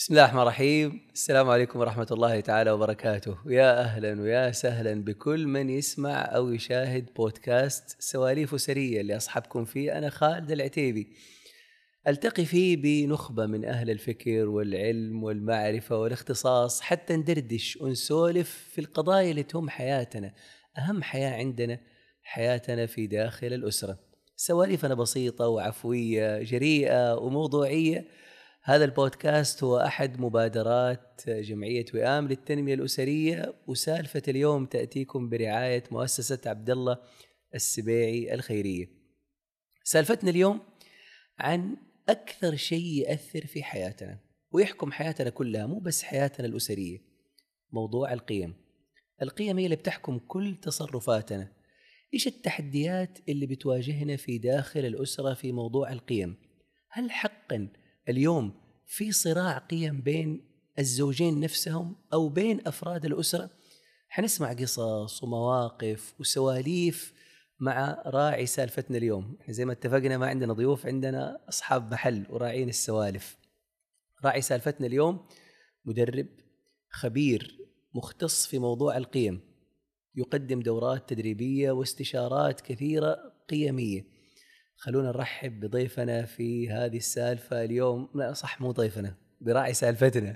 بسم الله الرحمن الرحيم. السلام عليكم ورحمة الله تعالى وبركاته. يا أهلا ويا سهلا بكل من يسمع أو يشاهد بودكاست سواليف أسرية اللي أصحبكم فيه أنا خالد العتيبي. ألتقي فيه بنخبة من أهل الفكر والعلم والمعرفة والاختصاص حتى ندردش ونسولف في القضايا اللي تهم حياتنا. أهم حياة عندنا حياتنا في داخل الأسرة. سواليفنا بسيطة وعفوية جريئة وموضوعية. هذا البودكاست هو أحد مبادرات جمعية وئام للتنمية الأسرية، وسالفة اليوم تأتيكم برعاية مؤسسة عبد الله السبيعي الخيرية. سالفتنا اليوم عن أكثر شيء يأثر في حياتنا ويحكم حياتنا كلها، مو بس حياتنا الأسرية. موضوع القيم. القيم هي اللي بتحكم كل تصرفاتنا. إيش التحديات اللي بتواجهنا في داخل الأسرة في موضوع القيم؟ هل حقا اليوم في صراع قيم بين الزوجين نفسهم أو بين أفراد الأسرة؟ حنسمع قصص ومواقف وسواليف مع راعي سالفتنا اليوم. زي ما اتفقنا ما عندنا ضيوف، عندنا أصحاب محل وراعين السوالف. راعي سالفتنا اليوم مدرب خبير مختص في موضوع القيم، يقدم دورات تدريبية واستشارات كثيرة قيمية. خلونا نرحب بضيفنا في هذه السالفة اليوم. لا صح، مو ضيفنا، براعي سالفتنا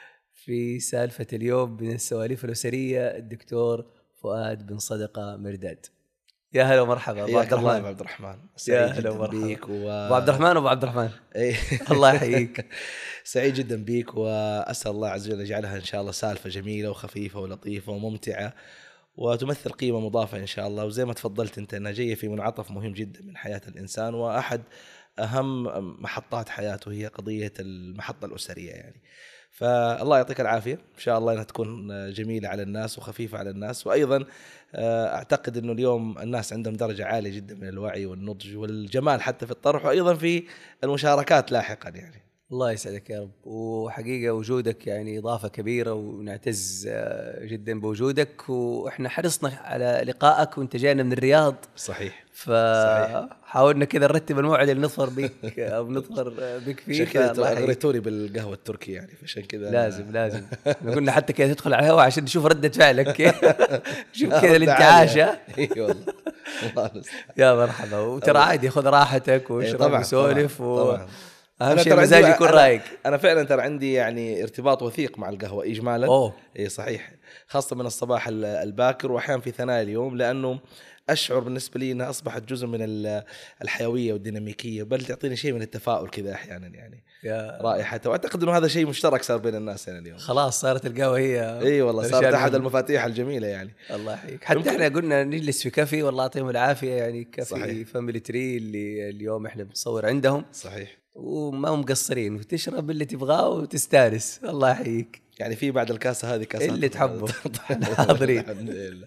في سالفة اليوم من السواليف الأسرية، الدكتور فؤاد بن صدقة مرداد. يا هلا ومرحبا أبو عبد حياك الله الرحمن. أبو عبد الرحمن، يا سعيد هلا جدا ومرحبا بيك أبو عبد الرحمن. أبو عبد الرحمن إيه. الله يحييك. سعيد جدا بيك، وأسأل الله عز وجل يجعلها إن شاء الله سالفة جميلة وخفيفة ولطيفة وممتعة، وتمثل قيمة مضافة إن شاء الله. وزي ما تفضلت أنت أنها جاية في منعطف مهم جدا من حياة الإنسان، وأحد أهم محطات حياته هي قضية المحطة الأسرية يعني. فالله يعطيك العافية، إن شاء الله أنها تكون جميلة على الناس وخفيفة على الناس. وأيضا أعتقد أنه اليوم الناس عندهم درجة عالية جدا من الوعي والنضج والجمال حتى في الطرح، وأيضا في المشاركات لاحقا يعني. الله يسعدك يا رب. وحقيقة وجودك يعني إضافة كبيرة، ونعتز جدا بوجودك، وإحنا حرصنا على لقائك وانت جاينا من الرياض. صحيح. صحيح. فحاولنا كذا نرتب الموعد اللي نظفر بك أو نظفر بك فيه. عشان كذا فالله يحييك. أغريتوني بالقهوة التركي يعني، فعشان كذا أنا لازم احنا قلنا حتى كذا تدخل على الهواء عشان نشوف ردة فعلك. شوف كذا رد عالية. الانتعاشة. اي والله. الله المستعان. يا مرحبا. وترى عادي خذ راحتك إيه واشرب طبعا طبعا وسولف، طبعا. وأهم انا شيء ترى عندي المزاج يكون رايق. انا فعلا ترى عندي يعني ارتباط وثيق مع القهوة اجمالا. أوه. اي صحيح، خاصة من الصباح الباكر، واحيانا في ثنايا اليوم، لانه اشعر بالنسبة لي انها اصبحت جزء من الحيوية والديناميكية، بل تعطيني شيء من التفاؤل كذا احيانا يعني يا رائحته. واعتقد انه هذا شيء مشترك صار بين الناس يعني اليوم. خلاص صارت القهوة هي اي والله صارت الأشياء احد المهمة. المفاتيح الجميلة يعني. الله يحييك. حتى يمكن احنا قلنا نجلس في كافي، والله يعطيهم العافية، يعني صحيح. كافي فاميلي تري اللي اليوم احنا بنصور عندهم، صحيح. وما هم مقصرين، وتشرب اللي تبغاه وتستانس. الله يحييك. يعني في بعد الكاسة هذه كاسات اللي تحبه احنا حاضرين. الحمد لله.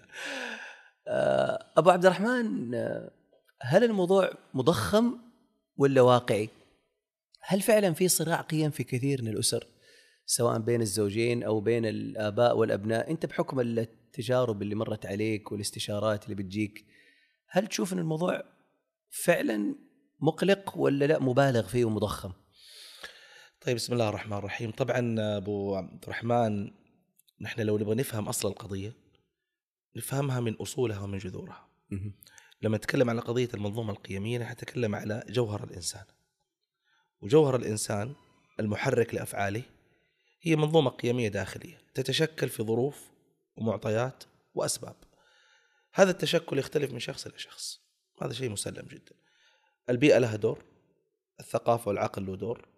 أبو عبد الرحمن، هل الموضوع مضخم ولا واقعي؟ هل فعلا في صراع قيم في كثير من الأسر، سواء بين الزوجين أو بين الآباء والأبناء؟ أنت بحكم التجارب اللي مرت عليك والاستشارات اللي بتجيك، هل تشوف أن الموضوع فعلا مقلق ولا لا مبالغ فيه ومضخم؟ طيب، بسم الله الرحمن الرحيم. طبعا أبو عبد الرحمن، نحن لو نبغى نفهم أصل القضية نفهمها من أصولها ومن جذورها. لما نتكلم على قضية المنظومة القيمية نتكلم على جوهر الإنسان، وجوهر الإنسان المحرك لأفعاله هي منظومة قيمية داخلية تتشكل في ظروف ومعطيات وأسباب. هذا التشكل يختلف من شخص إلى شخص، هذا شيء مسلم جدا. البيئة لها دور، الثقافة والعقل له دور،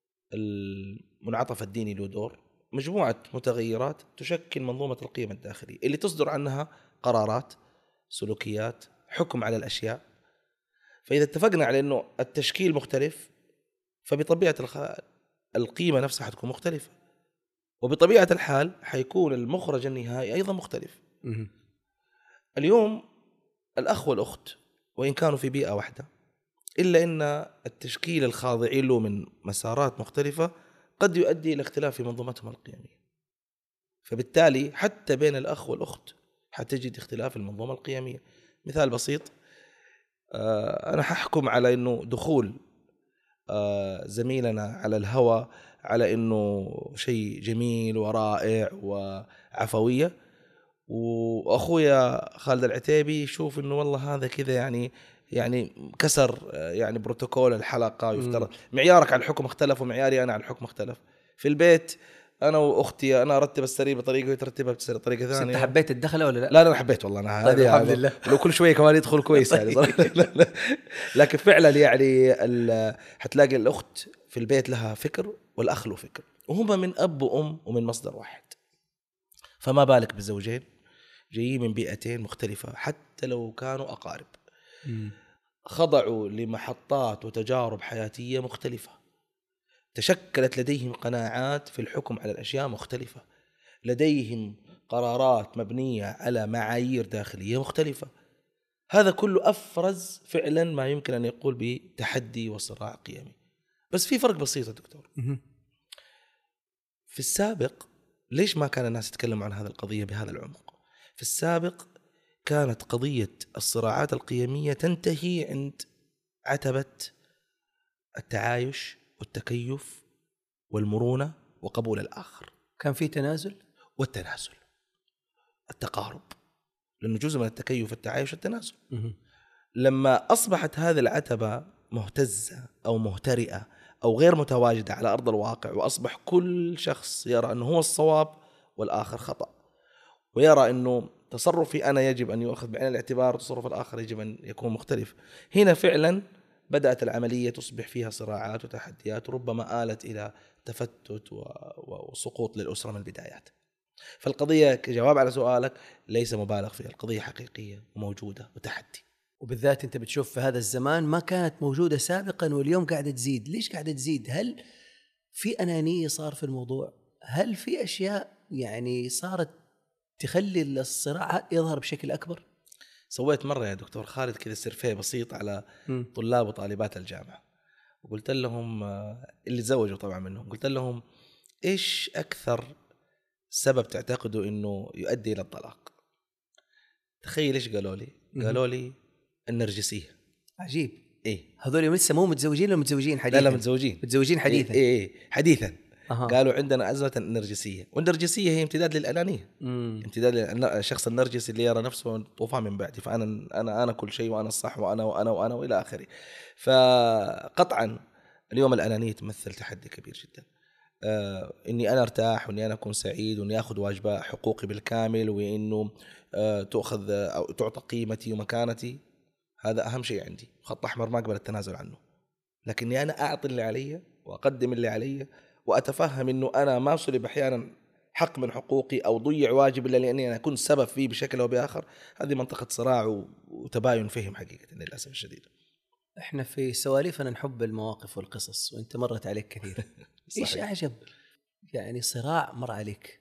المنعطف الديني له دور، مجموعة متغيرات تشكل منظومة القيم الداخلية اللي تصدر عنها قرارات، سلوكيات، حكم على الأشياء. فإذا اتفقنا على أنه التشكيل مختلف، فبطبيعة القيمة نفسها حتكون مختلفة، وبطبيعة الحال حيكون المخرج النهائي أيضا مختلف. اليوم الأخ والأخت وإن كانوا في بيئة واحدة، إلا أن التشكيل الخاضعين له من مسارات مختلفة قد يؤدي إلى اختلاف في منظومتهم القيمية. فبالتالي حتى بين الأخ والأخت حتجد اختلاف المنظومة القيمية. مثال بسيط، أنا ححكم على أنه دخول زميلنا على الهوى على إنه شيء جميل ورائع وعفوية، وأخويا خالد العتيبي يشوف إنه والله هذا كذا يعني كسر يعني بروتوكول الحلقة. يفترض معيارك على الحكم اختلف ومعياري أنا على الحكم اختلف. في البيت أنا وأختي أنا أرتب السرير بطريقة وترتبها بطريقة ثانية. أنت حبيت الدخلة ولا لا؟ لا أنا حبيت والله أنا. طيب الحمد لله. لو كل شوية كمان يدخل كويس يعني صراحة. لكن فعلا يعني حتلاقي الأخت في البيت لها فكر والأخ له فكر، وهما من أب وأم ومن مصدر واحد. فما بالك بزوجين جايين من بيئتين مختلفة حتى لو كانوا أقارب، خضعوا لمحطات وتجارب حياتية مختلفة، تشكلت لديهم قناعات في الحكم على الأشياء مختلفة، لديهم قرارات مبنية على معايير داخلية مختلفة. هذا كله أفرز فعلا ما يمكن أن يقول بتحدي وصراع قيمي. بس في فرق بسيط يا دكتور. في السابق ليش ما كان الناس يتكلموا عن هذه القضية بهذا العمق؟ في السابق كانت قضية الصراعات القيمية تنتهي عند عتبة التعايش والتكيف والمرونة وقبول الآخر. كان في تنازل والتنازل، التقارب، لأنه جزء من التكيف التعايش التنازل. لما أصبحت هذه العتبة مهتزة أو مهترئة أو غير متواجدة على أرض الواقع، وأصبح كل شخص يرى أنه هو الصواب والآخر خطأ، ويرى أنه تصرفي أنا يجب أن يؤخذ بعين الاعتبار وتصرف الآخر يجب أن يكون مختلف، هنا فعلا بدأت العملية تصبح فيها صراعات وتحديات، وربما آلت إلى تفتت وسقوط للأسرة من البدايات. فالقضية كجواب على سؤالك ليس مبالغ فيها، القضية حقيقية وموجودة وتحدي. وبالذات أنت بتشوف في هذا الزمان ما كانت موجودة سابقا واليوم قاعدة تزيد. ليش قاعدة تزيد؟ هل في أنانية صار في الموضوع؟ هل في أشياء يعني صارت تخلي الصراع يظهر بشكل أكبر؟ سويت مرة يا دكتور خالد كذا سيرفيه بسيط على طلاب وطالبات الجامعة، وقلت لهم اللي تزوجوا طبعا منهم، قلت لهم إيش أكثر سبب تعتقدوا إنه يؤدي إلى الطلاق؟ تخيل إيش قالوا لي؟ قالوا لي النرجسية. عجيب. إيه هذول لسه مو متزوجين ولا متزوجين حديثا؟ لا متزوجين حديثا. إيه حديثا. قالوا عندنا أزمة النرجسية، والنرجسية هي امتداد للأنانية. امتداد للشخص النرجسي اللي يرى نفسه طوفان من بعدي، فأنا كل شيء وأنا الصح وأنا وإلى آخره. فقطعا اليوم الأنانية تمثل تحدي كبير جدا. إني أنا أرتاح وإني أنا أكون سعيد وإني أخذ واجبات حقوقي بالكامل، وإنه تأخذ أو تعطى قيمتي ومكانتي، هذا أهم شيء عندي، خط أحمر ما أقبل التنازل عنه. لكني أنا أعطي اللي علي وأقدم اللي علي، وأتفهم إنه أنا ما أصلب أحيانا حق من حقوقي أو ضيع واجب إلا لأني أنا أكون سبب فيه بشكل أو بآخر. هذه منطقة صراع وتباين فهم حقيقة للأسف الشديد. إحنا في سواليفنا نحب المواقف والقصص، وأنت مرت عليك كثير. إيش أعجب يعني صراع مر عليك؟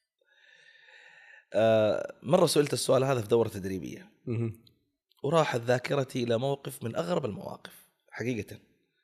مرة سئلت السؤال هذا في دورة تدريبية، وراحت ذاكرتي إلى موقف من أغرب المواقف حقيقة.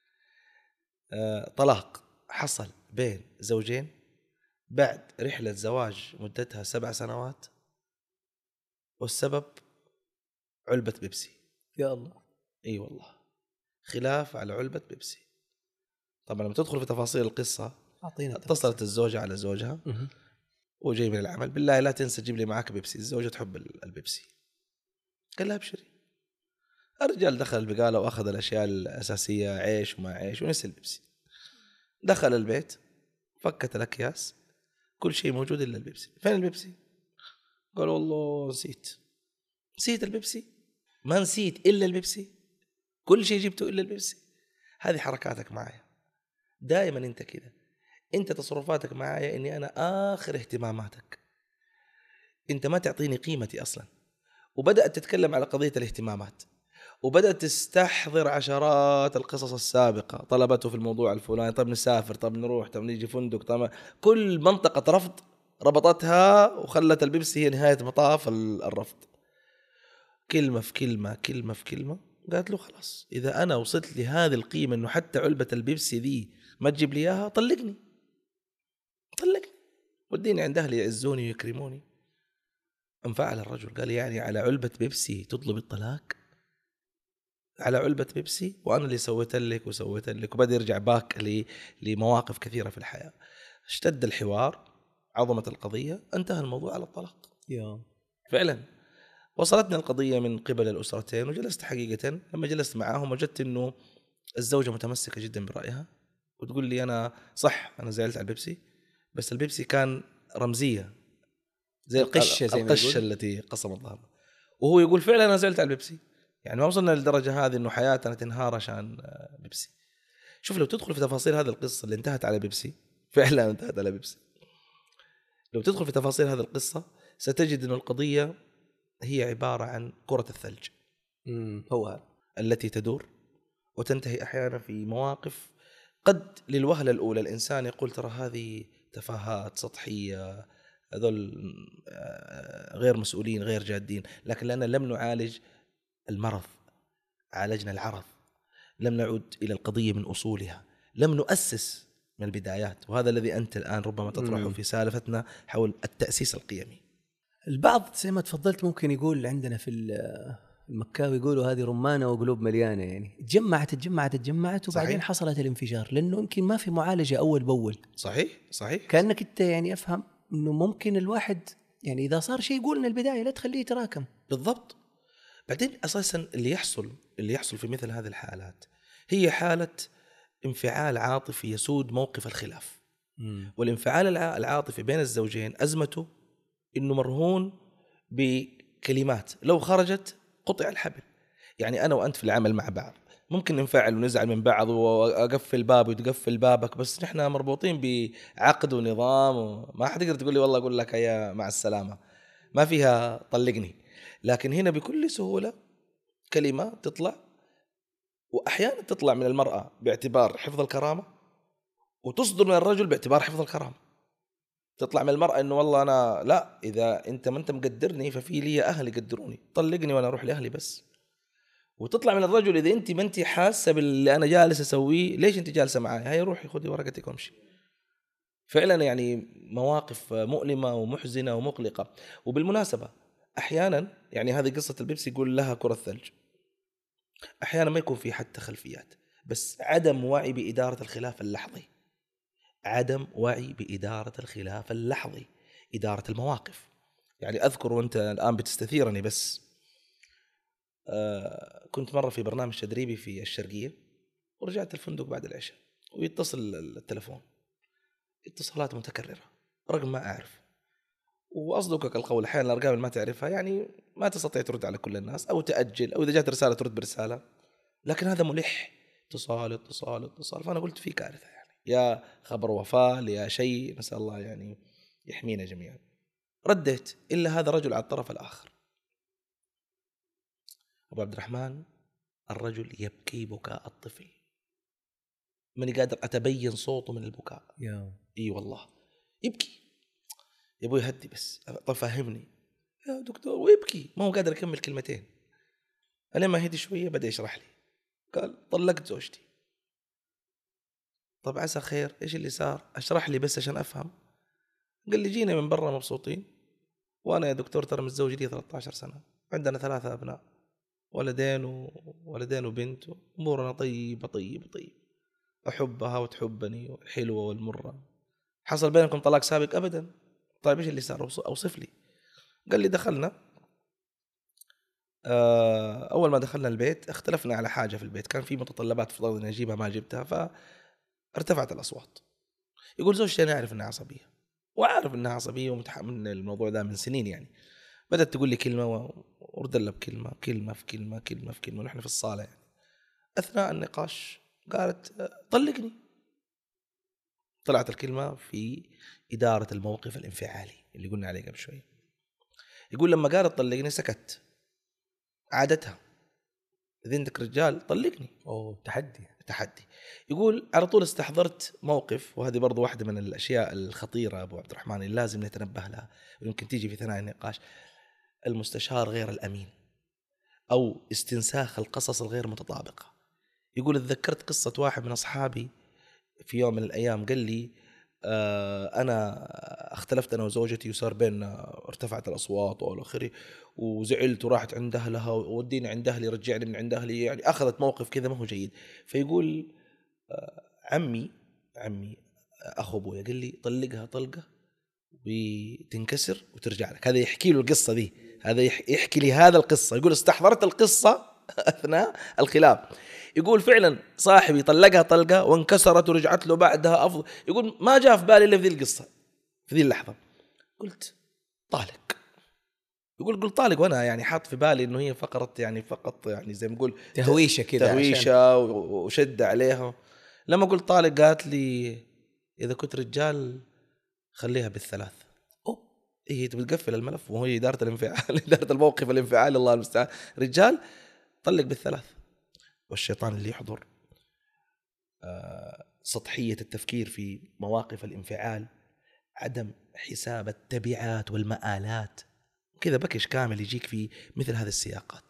طلاق حصل بين زوجين بعد رحلة زواج مدتها 7 سنوات، والسبب علبة بيبسي. يا الله. اي والله، خلاف على علبة بيبسي. طبعا لما تدخل في تفاصيل القصة، اتصلت الزوجة على زوجها وجاي من العمل، بالله لا تنسى تجيب لي معاك بيبسي، الزوجة تحب البيبسي. قال لها ابشري. الرجال دخل البقالة وأخذ الأشياء الأساسية، عيش وما عيش، ونسي البيبسي. دخل البيت، فكت الأكياس، كل شيء موجود إلا البيبسي. فين البيبسي؟ قال والله نسيت البيبسي. ما نسيت إلا البيبسي، كل شيء جبته إلا البيبسي. هذه حركاتك معايا دائما، أنت كذا، أنت تصرفاتك معايا إني أنا آخر اهتماماتك، أنت ما تعطيني قيمتي أصلا. وبدأت تتكلم على قضية الاهتمامات، وبدأت تستحضر عشرات القصص السابقة، طلبته في الموضوع الفلاني، طب نسافر، طب نروح، طب نيجي فندق، طب كل منطقة رفض ربطتها وخلت البيبسي هي نهاية مطاف الرفض. كلمة في كلمة قالت له خلاص، إذا أنا وصلت لهذه القيمة إنه حتى علبة البيبسي دي ما تجيب لي إياها، طلقني وديني عند أهلي يعزوني ويكرموني. انفعل الرجل، قال يعني على علبة بيبسي تطلب الطلاق؟ على علبة بيبسي وأنا اللي سويت لك وسويت لك، وبدأ يرجع باك لمواقف كثيرة في الحياة. اشتد الحوار، عظمت القضية، انتهى الموضوع على الطلاق. فعلا وصلتني القضية من قبل الأسرتين، وجلست حقيقة لما جلست معاهم وجدت أنه الزوجة متمسكة جدا برأيها، وتقول لي أنا صح أنا زعلت على البيبسي، بس البيبسي كان رمزية زي القشة التي قسمت ظهرها، وهو يقول فعلا أنا زعلت على البيبسي. يعني ما وصلنا للدرجة هذه أنه حياتنا تنهار عشان بيبسي. شوف لو تدخل في تفاصيل هذه القصة اللي انتهت على بيبسي، فعلا انتهت على بيبسي، لو تدخل في تفاصيل هذه القصة ستجد أن القضية هي عبارة عن كرة الثلج هو التي تدور وتنتهي أحيانا في مواقف قد للوهلة الأولى الإنسان يقول ترى هذه تفاهات سطحية، هذول غير مسؤولين غير جادين، لكن لأننا لم نعالج المرض، عالجنا العرض، لم نعود إلى القضية من أصولها، لم نؤسس من البدايات. وهذا الذي أنت الآن ربما تطرحه في سالفتنا حول التأسيس القيمي. البعض زي ما تفضلت ممكن يقول عندنا في المكاوي يقولوا هذه رمانة وقلوب مليانة، يعني تجمعت وبعدين حصلت الانفجار، لأنه يمكن ما في معالجة أول بأول. صحيح كأنك أنت يعني أفهم أنه ممكن الواحد يعني إذا صار شيء يقول من البداية، لا تخليه يتراكم. بالضبط. بعدين أساسا اللي يحصل في مثل هذه الحالات هي حالة انفعال عاطفي يسود موقف الخلاف. والانفعال العاطفي بين الزوجين أزمته إنه مرهون بكلمات لو خرجت قطع الحبل. يعني أنا وأنت في العمل مع بعض ممكن ننفعل ونزعل من بعض وأقفل بابي وتقفل بابك، بس نحن مربوطين بعقد ونظام، وما حد يقدر تقول لي والله أقول لك يا مع السلامة، ما فيها طلقني. لكن هنا بكل سهولة كلمة تطلع، وأحيانا تطلع من المرأة باعتبار حفظ الكرامة، وتصدر من الرجل باعتبار حفظ الكرامة. تطلع من المرأة إنه والله أنا لا، إذا أنت ما أنت مقدرني ففي لي أهل يقدروني، طلقني وأنا أروح لأهلي بس. وتطلع من الرجل إذا أنت ما أنت حاسة باللي أنا جالس أسويه، ليش أنت جالسة معي؟ هيا روحي خذي ورقتك وامشي. فعلا يعني مواقف مؤلمة ومحزنة ومقلقة. وبالمناسبة أحيانا يعني هذه قصة البيبسي يقول لها كرة ثلج، أحيانا ما يكون في حتى خلفيات، بس عدم وعي بإدارة الخلاف اللحظي، عدم وعي بإدارة الخلاف اللحظي، إدارة المواقف. يعني أذكر وأنت الآن بتستثيرني، بس كنت مرة في برنامج تدريبي في الشرقية، ورجعت الفندق بعد العشاء ويتصل التلفون، اتصالات متكررة، رقم ما أعرف. وأصدقك القول أحيانا الأرقام اللي ما تعرفها يعني ما تستطيع ترد على كل الناس، أو تأجل، أو إذا جات رسالة ترد برسالة، لكن هذا ملح، اتصال. فأنا قلت في كارثة، يعني يا خبر وفاة يا شيء، نسأل الله يعني يحمينا جميعا. رديت، إلا هذا رجل على الطرف الآخر، أبو عبد الرحمن، الرجل يبكي بكاء الطفل، ماني قادر أتبين صوته من البكاء. إي والله يبكي، يا أبوي هدي بس، طب فهمني يا دكتور، ويبكي ما هو قادر يكمل كلمتين. أنا ما هدي شوية بدأ يشرح لي، قال طلقت زوجتي. طب عسى خير، إيش اللي صار؟ أشرح لي بس عشان أفهم. قال لي جينا من برا مبسوطين، وأنا يا دكتور ترى متزوج لي 13 سنة، عندنا 3 أبناء، ولدين وبنت، أمورنا طيب، أحبها وتحبني، الحلوة والمرة. حصل بينكم طلاق سابق؟ أبدا. طيب إيش اللي صار؟ أوصف لي. قال لي دخلنا، أول ما دخلنا البيت اختلفنا على حاجة في البيت، كان في متطلبات في ضغط أن أجيبها ما جبتها، فارتفعت الأصوات. يقول زوجتي أنا أعرف أنها عصبية، وأعرف أنها عصبية ومتحمل الموضوع ده من سنين، يعني بدأت تقول لي كلمة وأرد لها بكلمة، كلمة في كلمة، ونحن في الصالة يعني. أثناء النقاش قالت طلقني. طلعت الكلمة في إدارة الموقف الانفعالي اللي قلنا عليه قبل شوي. يقول لما قالت طلقني سكت، عادتها إذا عندك رجال طلقني. تحدي. يقول على طول استحضرت موقف، وهذه برضو واحدة من الأشياء الخطيرة أبو عبد الرحمن اللي لازم نتنبه لها، ويمكن تيجي في ثناء النقاش، المستشار غير الأمين، أو استنساخ القصص الغير متطابقة. يقول اتذكرت قصة واحد من أصحابي في يوم من الأيام قال لي أنا اختلفت انا وزوجتي وصار بيننا ارتفعت الاصوات والى اخره، وزعلت وراحت عند اهلها ووديني عند اهلي رجعني من عند اهلي، يعني اخذت موقف كذا ما هو جيد. فيقول عمي اخو ابويا قال لي طلقها طلقه وتنكسر وترجع لك. هذا يحكي له القصه دي، هذا يحكي لي هذا القصه، يقول استحضرت القصه اثناء الخلاف. يقول فعلا صاحبي طلقها طلقه وانكسرت ورجعت له بعدها افضل. يقول ما جاء في بالي الا في ذي القصه، في ذي اللحظه قلت طالق. يقول قلت طالق وانا يعني حاط في بالي انه هي فقط يعني زي ما نقول تهويشه كذا، تهويشه وشد عليها. لما قلت طالق قالت لي اذا كنت رجال خليها بالثلاث. هي تبي تقفل الملف وهي إدارة الانفعال إدارة الموقف الانفعالي الله المستعان. رجال طلق بالثلاث. والشيطان اللي يحضر سطحية التفكير في مواقف الانفعال، عدم حساب التبعات والمآلات، كذا بكش كامل يجيك في مثل هذه السياقات.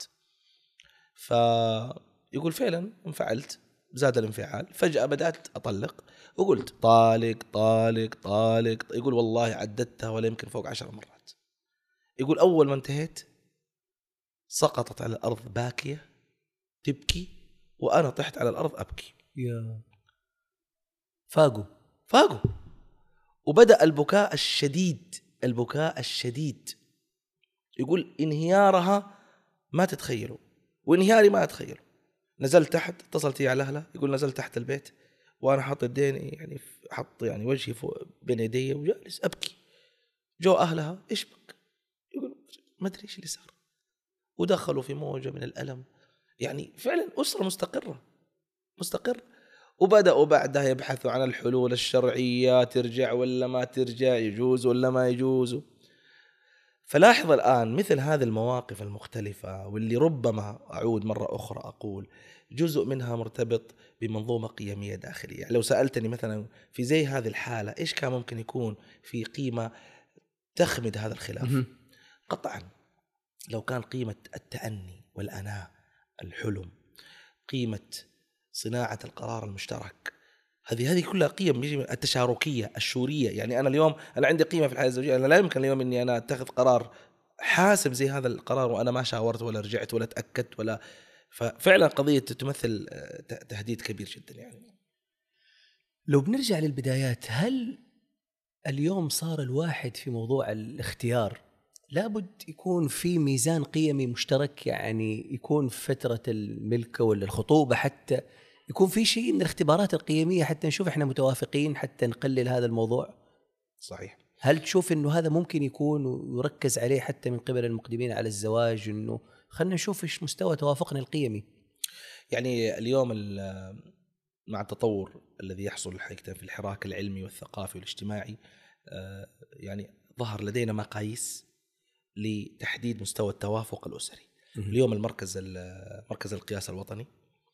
فيقول فعلا انفعلت، زاد الانفعال، فجأة بدأت أطلق وقلت طالق طالق طالق. يقول والله عددتها ولا يمكن فوق 10 مرات. يقول أول ما انتهيت سقطت على الأرض باكية تبكي وأنا طحت على الأرض أبكي. يا فاقوا وبدأ البكاء الشديد. يقول انهيارها ما تتخيلوا وانهياري ما أتخيله. نزلت تحت، اتصلت على أهلها، يقول نزلت تحت البيت وأنا حط يديني يعني حط يعني وجهي فوق بين يدي وجالس أبكي. جو أهلها إيش بك؟ يقول ما أدري إيش اللي صار، ودخلوا في موجة من الألم. يعني فعلا أسرة مستقرة. وبدأوا بعدها يبحثوا عن الحلول الشرعية، ترجع ولا ما ترجع، يجوز ولا ما يجوز. فلاحظ الآن مثل هذه المواقف المختلفة، واللي ربما أعود مرة أخرى أقول جزء منها مرتبط بمنظومة قيمية داخلية. يعني لو سألتني مثلا في زي هذه الحالة إيش كان ممكن يكون في قيمة تخمد هذا الخلاف؟ قطعا لو كان قيمة التأني والأناة، الحلم، قيمة صناعة القرار المشترك، هذه كلها قيم يجي من التشاركية الشورية. يعني أنا اليوم أنا عندي قيمة في الحياة الزوجية، أنا لا يمكن اليوم إني أنا أتخذ قرار حاسم زي هذا القرار وأنا ما شاورت ولا رجعت ولا تأكدت ولا. ففعلا قضية تمثل تهديد كبير جدا. يعني لو بنرجع للبدايات، هل اليوم صار الواحد في موضوع الاختيار لابد يكون في ميزان قيمي مشترك؟ يعني يكون في فترة الملكة ولا الخطوبة حتى يكون في شيء من الاختبارات القيمية حتى نشوف احنا متوافقين، حتى نقلل هذا الموضوع؟ صحيح. هل تشوف انه هذا ممكن يكون ويركز عليه حتى من قبل المقدمين على الزواج، انه خلنا نشوف ايش مستوى توافقنا القيمي؟ يعني اليوم مع التطور الذي يحصل حقيقة في الحراك العلمي والثقافي والاجتماعي، يعني ظهر لدينا مقاييس لتحديد مستوى التوافق الأسري. اليوم مركز القياس الوطني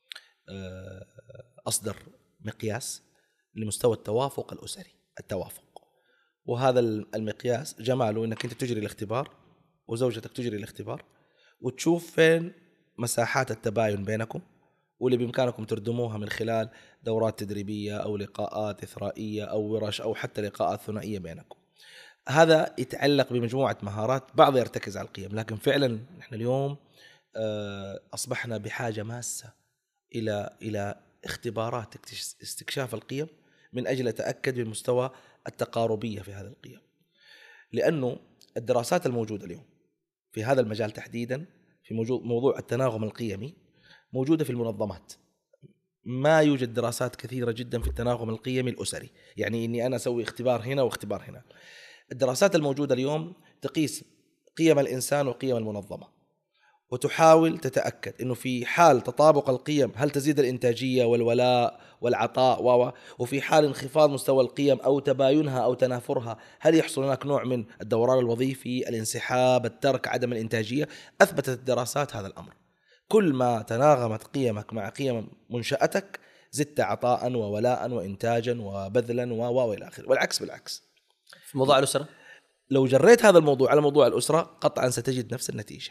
أصدر مقياس لمستوى التوافق الأسري، التوافق. وهذا المقياس جماله أنك أنت تجري الاختبار وزوجتك تجري الاختبار وتشوف فين مساحات التباين بينكم، واللي بإمكانكم تردموها من خلال دورات تدريبية أو لقاءات إثرائية أو ورش أو حتى لقاءات ثنائية بينكم. هذا يتعلق بمجموعة مهارات، بعض يرتكز على القيم، لكن فعلا نحن اليوم أصبحنا بحاجة ماسة إلى اختبارات استكشاف القيم من أجل أتأكد من مستوى التقاربية في هذا القيم. لأنه الدراسات الموجودة اليوم في هذا المجال تحديدا في موضوع التناغم القيمي موجودة في المنظمات. ما يوجد دراسات كثيرة جدا في التناغم القيمي الأسري، يعني إني أنا أسوي اختبار هنا واختبار هنا. الدراسات الموجودة اليوم تقيس قيم الإنسان وقيم المنظمة، وتحاول تتأكد إنه في حال تطابق القيم هل تزيد الإنتاجية والولاء والعطاء، وفي حال انخفاض مستوى القيم أو تباينها أو تنافرها هل يحصل هناك نوع من الدوران الوظيفي، الانسحاب، الترك، عدم الإنتاجية. أثبتت الدراسات هذا الأمر. كل ما تناغمت قيمك مع قيم منشأتك زدت عطاء وولاء وإنتاجا وبذلا وإلى آخره، والعكس بالعكس. في موضوع الأسرة، لو جريت هذا الموضوع على موضوع الأسرة قطعا ستجد نفس النتيجة.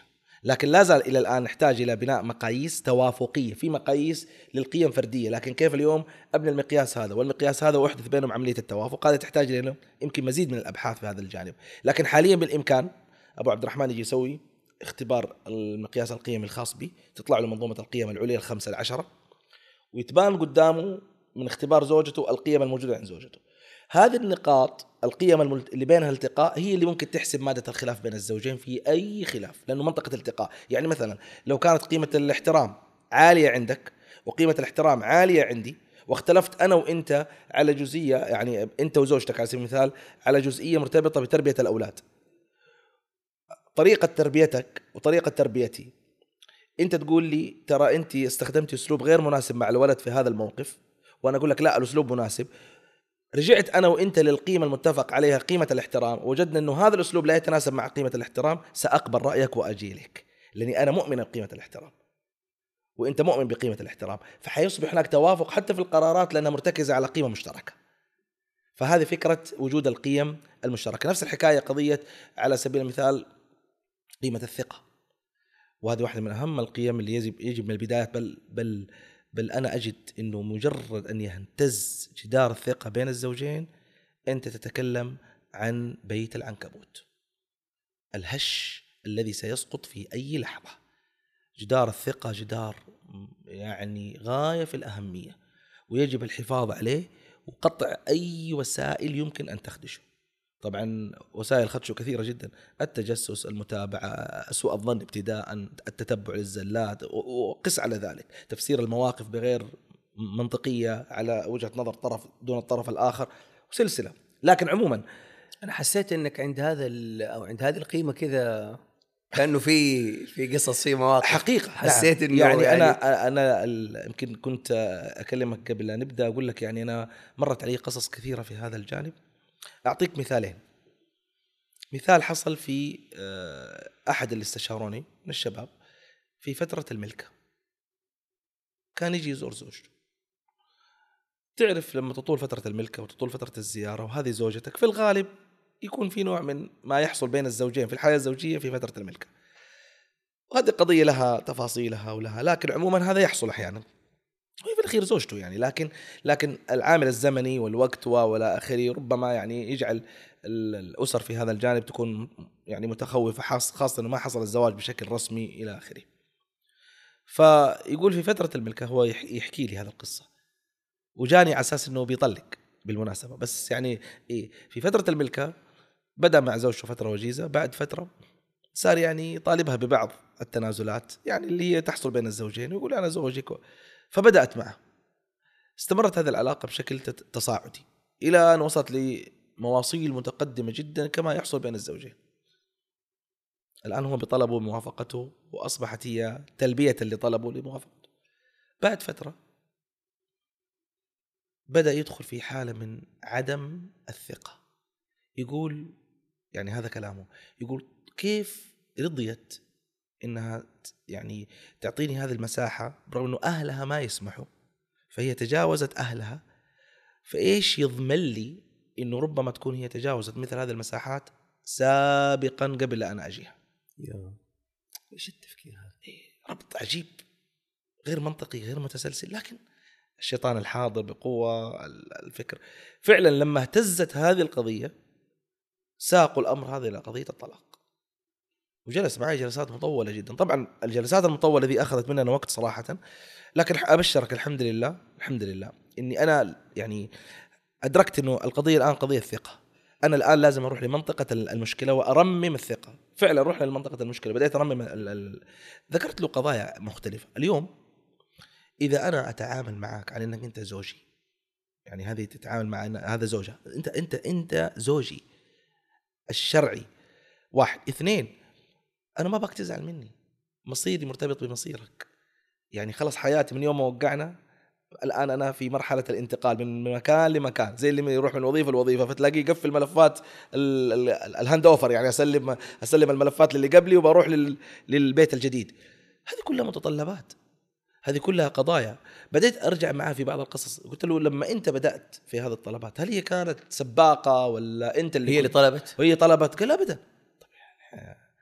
لكن لا زال إلى الآن نحتاج إلى بناء مقاييس توافقية. في مقاييس للقيم فردية، لكن كيف اليوم أبني المقياس هذا والمقياس هذا وأحدث بينهم عملية التوافق؟ هذا تحتاج إلى يمكن مزيد من الأبحاث في هذا الجانب. لكن حاليا بالإمكان أبو عبد الرحمن يجي يسوي اختبار المقياس القيمي الخاص به، تطلع له منظومة القيم العليا 5-10، ويتبان قدامه من اختبار زوجته القيم الموجودة عند زوجته. هذه النقاط القيم اللي بينها التقاء هي اللي ممكن تحسب مادة الخلاف بين الزوجين في أي خلاف، لأنه منطقة التقاء. يعني مثلا لو كانت قيمة الاحترام عالية عندك وقيمة الاحترام عالية عندي، واختلفت أنا وإنت على جزئية، يعني أنت وزوجتك على سبيل المثال على جزئية مرتبطة بتربية الأولاد، طريقة تربيتك وطريقة تربيتي، أنت تقول لي ترى أنت استخدمتي أسلوب غير مناسب مع الولد في هذا الموقف، وأنا أقول لك لا الأسلوب مناسب. رجعت أنا وإنت للقيمة المتفق عليها قيمة الاحترام، وجدنا أنه هذا الأسلوب لا يتناسب مع قيمة الاحترام، سأقبل رأيك وأجي لك، لأني أنا مؤمن بقيمة الاحترام وإنت مؤمن بقيمة الاحترام، فحيصبح هناك توافق حتى في القرارات لأنها مرتكزة على قيمة مشتركة. فهذه فكرة وجود القيم المشتركة. نفس الحكاية قضية على سبيل المثال قيمة الثقة، وهذه واحدة من أهم القيم اللي يجب من البداية، بل أنا أجد أنه مجرد أن يهتز جدار الثقة بين الزوجين أنت تتكلم عن بيت العنكبوت الهش الذي سيسقط في أي لحظة. جدار الثقة جدار يعني غاية في الأهمية، ويجب الحفاظ عليه وقطع أي وسائل يمكن أن تخدشه. طبعا وسائل خدشه كثيرة جدا، التجسس، المتابعة، سوء الظن ابتداء، التتبع للزلات، وقس على ذلك تفسير المواقف بغير منطقية على وجهة نظر طرف دون الطرف الآخر، وسلسلة. لكن عموما أنا حسيت إنك عند هذا أو عند هذه القيمة كذا كأنه في قصص، في مواقف حقيقة. حسيت نعم. إنه يعني أنا يمكن كنت أكلمك قبل لا نبدأ أقول لك يعني أنا مرت علي قصص كثيرة في هذا الجانب. أعطيك مثالين. مثال حصل في أحد اللي استشاروني من الشباب في فترة الملكة، كان يجي يزور زوجته. تعرف لما تطول فترة الملكة وتطول فترة الزيارة وهذه زوجتك، في الغالب يكون في نوع من ما يحصل بين الزوجين في الحياة الزوجية في فترة الملكة، وهذه قضية لها تفاصيلها ولها، لكن عموما هذا يحصل أحيانا، وهي في الأخير زوجته يعني. لكن العامل الزمني والوقت ولا آخره ربما يعني يجعل الأسر في هذا الجانب تكون يعني متخوفة، خاصة أنه ما حصل الزواج بشكل رسمي إلى آخره. فيقول في فترة الملكة هو يحكي لي هذا القصة، وجاني على أساس أنه بيطلق بالمناسبة، بس يعني في فترة الملكة بدأ مع زوجته فترة وجيزة، بعد فترة صار يعني طالبها ببعض التنازلات يعني اللي هي تحصل بين الزوجين، ويقول أنا زوجك، فبدأت معه. استمرت هذه العلاقة بشكل تصاعدي إلى أن وصلت لمواصيل متقدمة جدا كما يحصل بين الزوجين. الآن هو بطلبه موافقته، وأصبحت هي تلبية لطلبه لموافقته. بعد فترة بدأ يدخل في حالة من عدم الثقة. يقول يعني هذا كلامه، يقول كيف رضيت إنها يعني تعطيني هذه المساحة برغم أنه أهلها ما يسمحوا، فهي تجاوزت أهلها، فإيش يضمن لي إنه ربما تكون هي تجاوزت مثل هذه المساحات سابقا قبل أن أجيها. إيش التفكير هذا؟ ربط عجيب غير منطقي غير متسلسل، لكن الشيطان الحاضر بقوة الفكر. فعلا لما اهتزت هذه القضية ساقوا الأمر هذا إلى قضية الطلاق، وجلس معي جلسات مطولة جدا. طبعا الجلسات المطولة ذي أخذت مننا وقت صراحة، لكن أبشرك الحمد لله إني أنا يعني أدركت إنه القضية الآن قضية ثقة. أنا الآن لازم أروح لمنطقة المشكلة وأرمم الثقة. فعلا رحنا لمنطقة المشكلة، بدأت أرمم ذكرت له قضايا مختلفة. اليوم إذا أنا أتعامل معك على أنك أنت زوجي، يعني هذه تتعامل مع أن هذا زوجها، أنت زوجي الشرعي، 1 2 أنا ما بك تزعل مني، مصيري مرتبط بمصيرك، يعني خلص حياتي من يوم ما وقعنا. الآن أنا في مرحلة الانتقال من مكان لمكان، زي اللي يروح من وظيفة لوظيفة فتلاقيه يقفل ملفات الهاند أوفر، يعني أسلم الملفات اللي قبلي وبروح للبيت الجديد. هذه كلها متطلبات، هذه كلها قضايا. بديت أرجع معها في بعض القصص، قلت له لما أنت بدأت في هذه الطلبات هل هي كانت سباقة ولا أنت هي اللي طلبت؟ وهي طلبت؟ قال أبدا.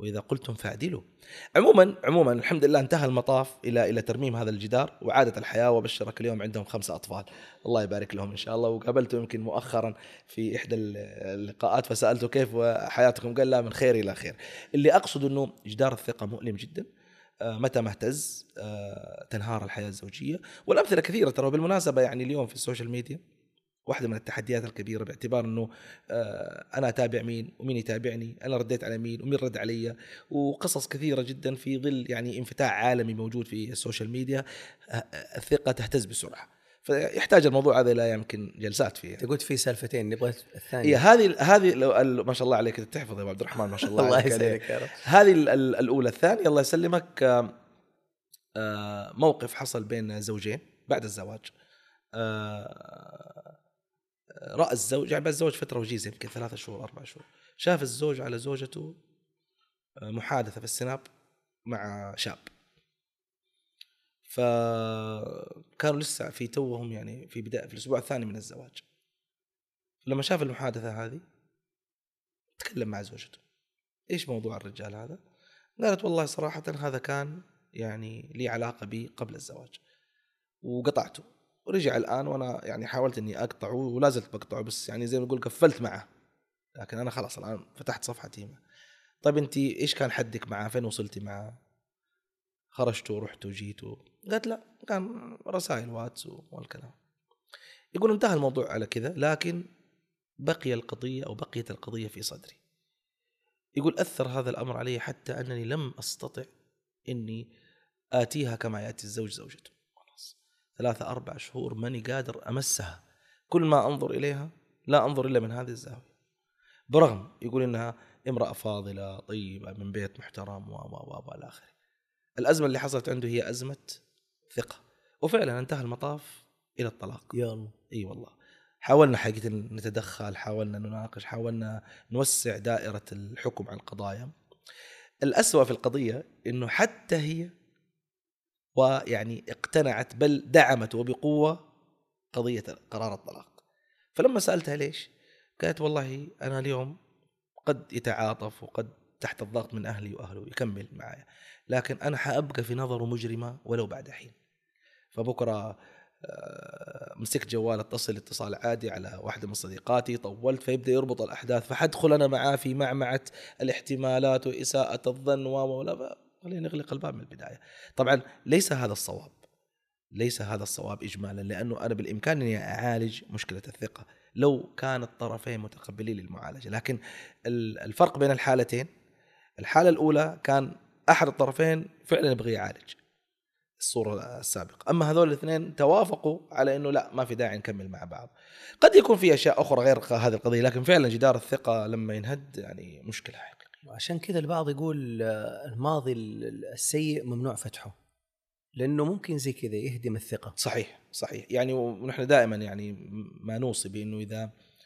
وإذا قلتم فاعدلوا. عموما الحمد لله انتهى المطاف إلى ترميم هذا الجدار وعادت الحياة. وبشرك اليوم عندهم 5 أطفال، الله يبارك لهم إن شاء الله. وقابلته يمكن مؤخرا في إحدى اللقاءات فسألته كيف حياتكم، قال لا من خير إلى خير. اللي أقصد أنه جدار الثقة مؤلم جدا، متى ما اهتز تنهار الحياة الزوجية. والأمثلة كثيرة ترى. بالمناسبة يعني اليوم في السوشيال ميديا واحدة من التحديات الكبيرة، باعتبار أنه أنا أتابع مين ومين يتابعني، أنا رديت على مين ومين رد علي، وقصص كثيرة جدا في ظل يعني انفتاح عالمي موجود في السوشيال ميديا. الثقة تهتز بسرعة، فيحتاج الموضوع هذا لا يمكن جلسات فيه. تقول في سالفتين نبغى الثانية. هي هذه ما شاء الله عليك تحفظ يا عبد الرحمن، ما شاء الله الله عليك. يسعدك يا رب. هذه الأولى. الثانية الله يسلمك، موقف حصل بين زوجين بعد الزواج. رأى الزوج، يعني بعد الزواج فترة وجيزة يمكن 3 شهور 4 شهور، شاف الزوج على زوجته محادثة في السناب مع شاب. فكانوا لسه في توهم يعني في بداية في الأسبوع الثاني من الزواج. لما شاف المحادثة هذه تكلم مع زوجته، إيش موضوع الرجال هذا؟ قالت والله صراحة هذا كان يعني لي علاقة بي قبل الزواج وقطعته، ورجع الآن وأنا يعني حاولت إني أقطعه ولا زلت بقطعه، بس يعني زي ما نقول قفلت معه، لكن أنا خلاص الآن فتحت صفحتي معه. طيب أنتي إيش كان حدك معه؟ فين وصلتي معه؟ خرجتوا ورحتوا وجيتوا؟ قالت لا، كان رسائل واتس والكلام. يقول انتهى الموضوع على كذا، لكن بقيت القضية في صدري. يقول أثر هذا الأمر علي حتى أنني لم أستطع إني آتيها كما يأتي الزوج زوجته. 3-4 شهور ماني قادر أمسها، كل ما أنظر إليها لا أنظر إلا من هذه الزاوية، برغم يقول إنها امرأة فاضلة طيبة من بيت محترم إلى آخره. الأزمة اللي حصلت عنده هي أزمة ثقة، وفعلا انتهى المطاف إلى الطلاق. يا الله. أي والله. حاولنا حقيقة نتدخل، حاولنا نناقش، حاولنا نوسع دائرة الحكم على القضايا. الأسوأ في القضية إنه حتى هي ويعني اقتنعت بل دعمت وبقوة قضية قرار الطلاق. فلما سألتها ليش، قالت والله أنا اليوم قد يتعاطف وقد تحت الضغط من أهلي وأهله يكمل معايا، لكن أنا حأبقى في نظره مجرمة ولو بعد حين. فبكرة مسكت جوال اتصال عادي على واحدة من صديقاتي، طولت، فيبدأ يربط الأحداث، فحدخل أنا معاه في معمعة الاحتمالات وإساءة الظن ولا خلينا نغلق الباب من البداية. طبعا ليس هذا الصواب إجمالا، لأنه أنا بالإمكان أني أعالج مشكلة الثقة لو كان الطرفين متقبلين للمعالجة. لكن الفرق بين الحالتين، الحالة الأولى كان أحد الطرفين فعلا يبغى يعالج الصورة السابقة، أما هذول الاثنين توافقوا على أنه لا، ما في داعي نكمل مع بعض. قد يكون في أشياء أخرى غير هذه القضية، لكن فعلا جدار الثقة لما ينهد يعني مشكلة حقيقية. وعشان كذا البعض يقول الماضي السيء ممنوع فتحه، لأنه ممكن زي كذا يهدم الثقة. صحيح يعني، ونحن دائما يعني ما نوصي بأنه إذا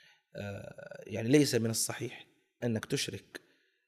يعني ليس من الصحيح أنك تشرك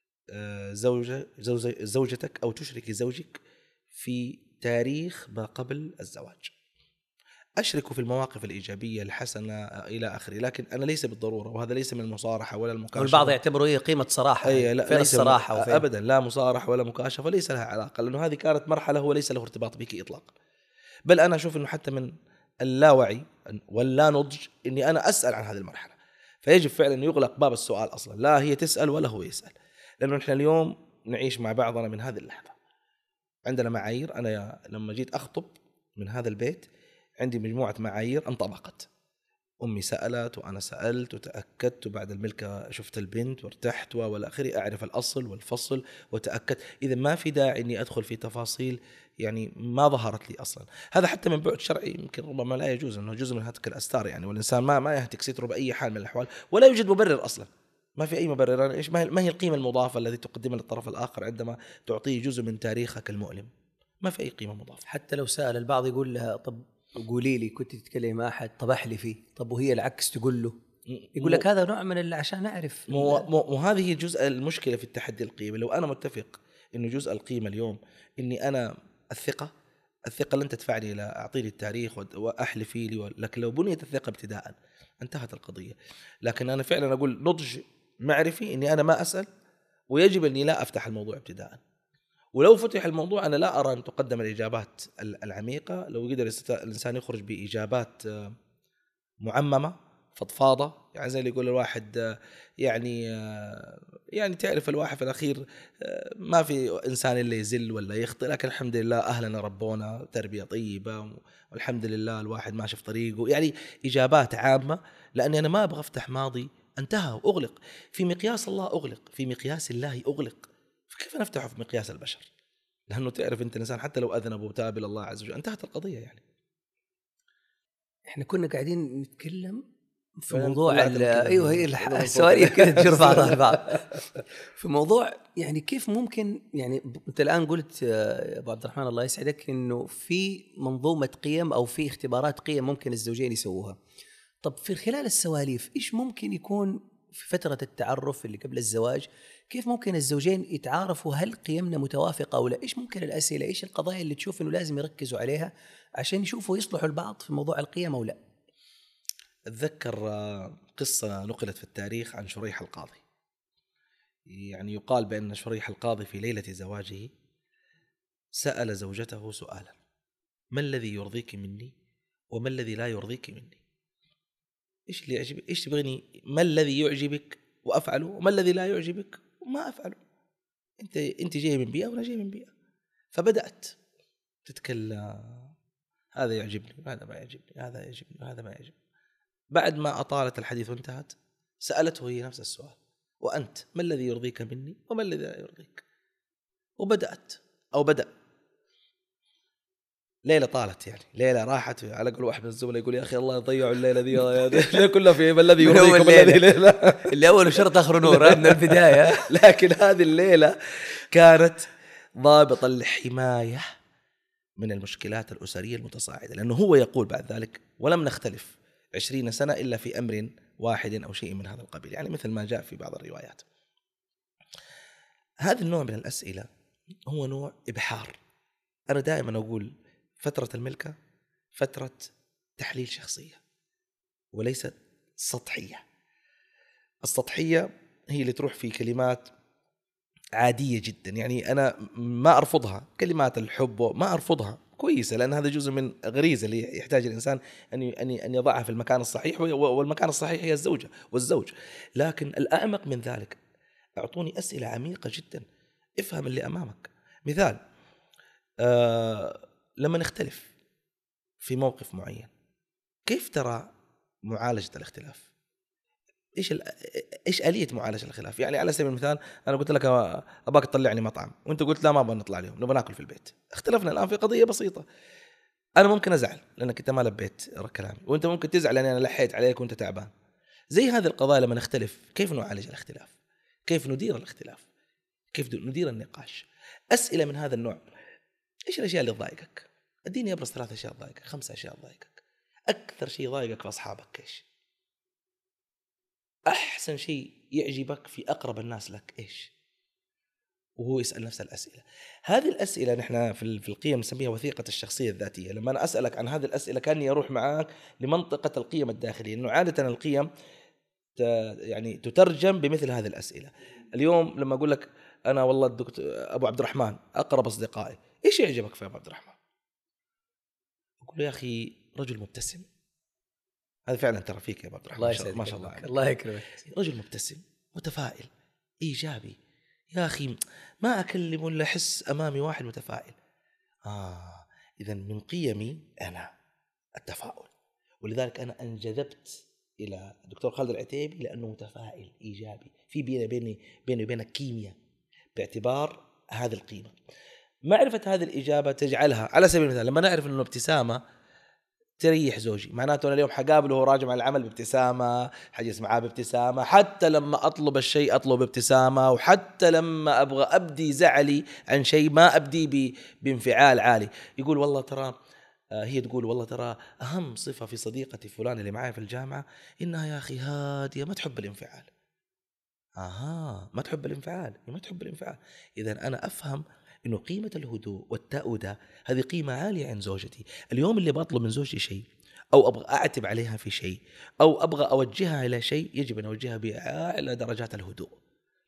زوجتك أو تشرك زوجك في تاريخ ما قبل الزواج. أشركوا في المواقف الإيجابية الحسنة إلى آخره، لكن أنا ليس بالضرورة، وهذا ليس من المصارحة ولا المكاشفة. والبعض يعتبروا هي قيمة صراحة، لا فين الصراحة وفين؟ أبدا لا مصارحة ولا مكاشفة، ليس لها علاقة، لأنه هذه كانت مرحلة هو ليس له ارتباط بك إطلاقا. بل أنا أشوف أنه حتى من اللاوعي واللا نضج أني أنا أسأل عن هذه المرحلة، فيجب فعلا يغلق باب السؤال أصلا، لا هي تسأل ولا هو يسأل، لأنه نحن اليوم نعيش مع بعضنا من هذه اللحظة. عندنا معايير. أنا لما جيت أخطب من هذا البيت عندي مجموعة معايير انطبقت. أمي سألت وأنا سألت وتأكدت، وبعد الملكة شفت البنت وارتحت والآخر، أعرف الأصل والفصل وتأكدت. إذا ما في داعي أني أدخل في تفاصيل يعني ما ظهرت لي أصلا. هذا حتى من بعد شرعي يمكن ربما لا يجوز، أنه جزء من هتك الأستار يعني، والإنسان ما يهتك ستره بأي حال من الأحوال، ولا يوجد مبرر أصلا، ما في أي مبرر. إيش ما هي القيمة المضافة التي تقدمها للطرف الآخر عندما تعطيه جزء من تاريخك المؤلم؟ ما في أي قيمة مضافة. حتى لو سأل البعض يقول لها طب قولي لي كنت تتكلمي مع أحد طب أحلفي، طب وهي العكس تقول له، يقول لك هذا نوع من عشان أعرف. وهذه جزء المشكلة في التحدي القيمة. لو أنا متفق إنه جزء القيمة اليوم إني أنا الثقة لن تدفعني إلى أعطيني التاريخ وأحلفي لي، لكن لو بنيت الثقة ابتداء انتهت القضية. لكن أنا فعلا أقول نضج معرفي إني أنا ما أسأل ويجب أني لا أفتح الموضوع ابتداء. ولو فتح الموضوع أنا لا أرى أن تقدم الإجابات العميقة. لو قدر الإنسان يخرج بإجابات معممة فضفاضة، يعني زي اللي يقول الواحد يعني تعرف الواحد في الأخير ما في إنسان إلا يزل ولا يخطئ، لكن الحمد لله أهلنا ربونا تربية طيبة والحمد لله الواحد ماشي في طريقه، يعني إجابات عامة. لأني أنا ما أبغى أفتح ماضي انتهى وأغلق. في مقياس الله أغلق، في مقياس الله أغلق، فكيف نفتحه في مقياس البشر؟ لأنه تعرف أنت الإنسان حتى لو أذنب وتاب إلى الله عز وجل انتهت القضية. يعني احنا كنا قاعدين نتكلم في موضوع ايوه هي السواليف كذا تجر بعضها البعض في موضوع يعني كيف ممكن، يعني انت الان قلت ابو عبد الرحمن الله يسعدك انه في منظومه قيم او في اختبارات قيم ممكن الزوجين يسووها. طب في خلال السواليف ايش ممكن يكون في فتره التعرف اللي قبل الزواج؟ كيف ممكن الزوجين يتعارفوا؟ هل قيمنا متوافقه او لا؟ ايش ممكن الاسئله، ايش القضايا اللي تشوف انه لازم يركزوا عليها عشان يشوفوا يصلحوا البعض في موضوع القيم او لا؟ أتذكر قصة نقلت في التاريخ عن شريح القاضي. يعني يقال بأن شريح القاضي في ليلة زواجه سأل زوجته سؤالا: ما الذي يرضيك مني وما الذي لا يرضيك مني؟ إيش اللي يعجبك؟ إيش تبغني؟ ما الذي يعجبك وأفعله وما الذي لا يعجبك وما أفعله؟ أنت جاي من بيئة وأنا جاي من بيئة. فبدأت تتكلم: هذا يعجبني وهذا ما يعجبني، هذا يعجبني وهذا ما يعجبني. بعد ما أطالت الحديث وانتهت سألته هي نفس السؤال: وأنت ما الذي يرضيك مني وما الذي لا يرضيك؟ وبدأت أو بدأ. ليلة طالت، يعني ليلة راحت. على قول واحد من الزملاء يقول: يا أخي الله يضيعوا الليلة دي كلها في ما الذي يرضيك وما الذي لا. اللي أول شرط آخر نور من البداية. لكن هذه الليلة كانت ضابط الحماية من المشكلات الأسرية المتصاعدة، لأنه هو يقول بعد ذلك: ولم نختلف 20 سنة إلا في أمر واحد أو شيء من هذا القبيل، يعني مثل ما جاء في بعض الروايات. هذا النوع من الأسئلة هو نوع إبحار. أنا دائما أقول فترة الملكة فترة تحليل شخصية وليست سطحية. السطحية هي اللي تروح في كلمات عادية جدا، يعني أنا ما أرفضها، كلمات الحب ما أرفضها، كويسة، لأن هذا جزء من غريزة اللي يحتاج الإنسان أن يضعها في المكان الصحيح، والمكان الصحيح هي الزوجة والزوج. لكن الأعمق من ذلك، أعطوني أسئلة عميقة جدا، افهم اللي أمامك. مثال: لما نختلف في موقف معين كيف ترى معالجة الاختلاف؟ إيش آلية معالجة الخلاف؟ يعني على سبيل المثال أنا قلت لك أباك تطلعني مطعم وأنت قلت لا ما أبغى نطلع اليوم، نبغى ناكل في البيت. اختلفنا الآن في قضية بسيطة. أنا ممكن أزعل لأنك أنت ما لبيت كلامي، وأنت ممكن تزعل لأني أنا لحيت عليك وأنت تعبان. زي هذه القضايا لما نختلف كيف نعالج الاختلاف؟ كيف ندير الاختلاف؟ كيف ندير النقاش؟ أسئلة من هذا النوع. إيش الأشياء اللي تضايقك؟ اديني أبرز 3 أشياء تضايقك، 5 أشياء تضايقك. أكثر شيء ضايقك في أصحابك إيش؟ أحسن شيء يعجبك في أقرب الناس لك إيش؟ وهو يسأل نفس الأسئلة. هذه الأسئلة نحن في القيم نسميها وثيقة الشخصية الذاتية. لما أنا أسألك عن هذه الأسئلة كأني أروح معاك لمنطقة القيم الداخلية، إنه عادة القيم يعني تترجم بمثل هذه الأسئلة. اليوم لما أقول لك أنا والله الدكتور أبو عبد الرحمن أقرب أصدقائي، إيش يعجبك في أبو عبد الرحمن؟ أقول يا أخي رجل مبتسم. هذا فعلا ترى فيك يا أبو عبد الرحمن، ما شاء الله عليك. الله يكرمك. رجل مبتسم متفائل إيجابي. يا أخي ما أكلم ولا أحس أمامي واحد متفائل. إذن من قيمي أنا التفاؤل، ولذلك أنا انجذبت إلى الدكتور خالد العتيبي لأنه متفائل إيجابي، في بيني وبينك كيمياء باعتبار هذه القيمة. معرفة هذه الإجابة تجعلها على سبيل المثال لما نعرف أنه ابتسامة تريح زوجي، معناته أنا اليوم حقابله وهو راجع على العمل بابتسامة، حجلس معاه بابتسامة، حتى لما أطلب الشيء أطلب بابتسامة، وحتى لما أبغى أبدي زعلي عن شيء ما أبدي بانفعال عالي. يقول والله ترى هي تقول والله ترى أهم صفة في صديقتي فلان اللي معايا في الجامعة إنها يا أخي هادية ما تحب الانفعال. ما تحب الانفعال، ما تحب الانفعال. إذن أنا أفهم إنه قيمة الهدوء والتأودة هذه قيمة عالية عند زوجتي. اليوم اللي بطلب من زوجتي شيء أو أبغى أعتب عليها في شيء أو أبغى أوجهها إلى شيء، يجب أن أوجهها بأعلى درجات الهدوء،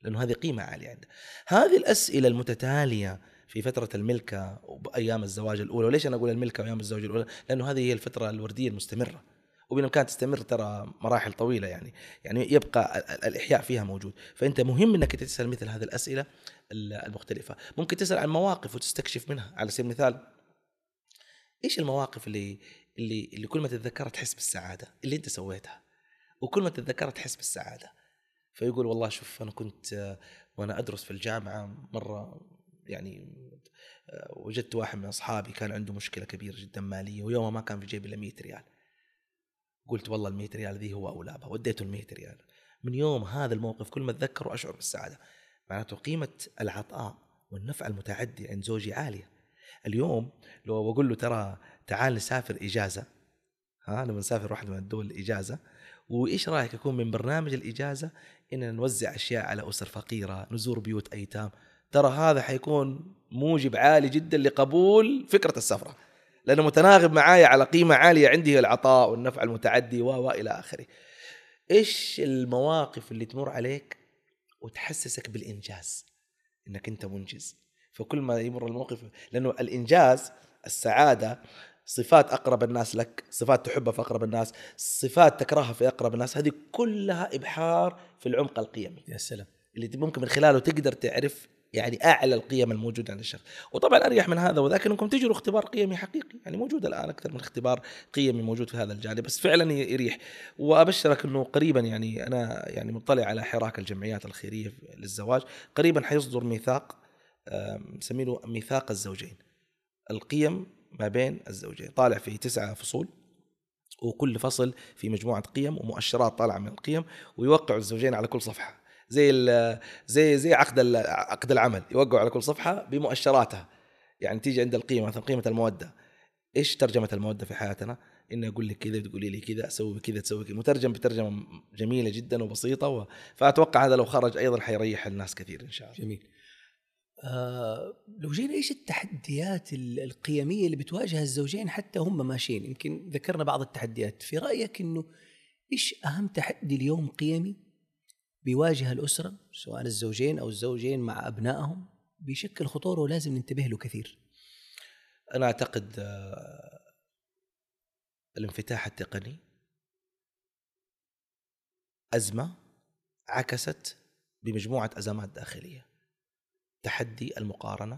لأنه هذه قيمة عالية عنده. هذه الأسئلة المتتالية في فترة الملكة وأيام الزواج الأولى، وليش أنا أقول الملكة وأيام الزواج الأولى؟ لأنه هذه هي الفترة الوردية المستمرة، وبإمكانها تستمر ترى مراحل طويلة، يعني يبقى الإحياء فيها موجود. فأنت مهم أنك تسأل مثل هذه الأسئلة المختلفة. ممكن تسأل عن مواقف وتستكشف منها. على سبيل المثال، إيش المواقف اللي كل ما تتذكرها تحس بالسعادة اللي أنت سويتها، وكل ما تتذكرها تحس بالسعادة؟ فيقول والله شوف، أنا كنت وأنا أدرس في الجامعة مرة يعني وجدت واحد من أصحابي كان عنده مشكلة كبيرة جدا مالية، ويومها ما كان في جيبي إلا 100 ريال. قلت والله 100 ريال ذي هو أولى بها، وديته 100 ريال. من يوم هذا الموقف كل ما أتذكره أشعر بالسعادة. معناته قيمة العطاء والنفع المتعدي عند زوجي عالية. اليوم لو بقول له ترى تعال نسافر إجازة، لما نسافر واحد من الدول إجازة، وإيش رأيك يكون من برنامج الإجازة إننا نوزع أشياء على أسر فقيرة، نزور بيوت أيتام، ترى هذا حيكون موجب عالي جدا لقبول فكرة السفرة، لأنه متناغم معايا على قيمة عالية عندي، العطاء والنفع المتعدي وإلى آخره. إيش المواقف اللي تمر عليك وتحسسك بالإنجاز، إنك أنت منجز؟ فكل ما يمر الموقف، لأنه الإنجاز، السعادة، صفات أقرب الناس لك، صفات تحبها في أقرب الناس، صفات تكرهها في أقرب الناس، هذه كلها إبحار في العمق القيمي. يا سلام. اللي ممكن من خلاله تقدر تعرف يعني أعلى القيم الموجودة عند الشخص. وطبعا أريح من هذا وذاك أنكم تجروا اختبار قيمي حقيقي، يعني موجود الآن أكثر من اختبار قيمي موجود في هذا الجانب، بس فعلا يريح. وأبشرك أنه قريبا، يعني أنا يعني مطلع على حراك الجمعيات الخيرية للزواج، قريبا حيصدر ميثاق نسميه ميثاق الزوجين، القيم ما بين الزوجين، طالع فيه 9 فصول، وكل فصل في مجموعة قيم ومؤشرات طالعة من القيم، ويوقعوا الزوجين على كل صفحة زي عقد العمل، يوقعوا على كل صفحة بمؤشراتها. يعني تيجي عند القيمة مثلا قيمة المودة، إيش ترجمة المودة في حياتنا؟ إني أقول لك كذا وتقولي لي كذا، أسوي كذا تسوي كذا، مترجم بترجمة جميلة جدا وبسيطة فأتوقع هذا لو خرج أيضا حيريح الناس كثير إن شاء الله. جميل. لو جينا إيش التحديات القيمية اللي بتواجه الزوجين حتى هم ماشيين؟ يمكن ذكرنا بعض التحديات، في رأيك إنه إيش أهم تحدي اليوم قيمي بيواجه الأسرة سواء الزوجين أو الزوجين مع أبنائهم بيشكل خطورة ولازم ننتبه له كثير؟ أنا أعتقد الانفتاح التقني أزمة عكست بمجموعة أزمات داخلية. تحدي المقارنة،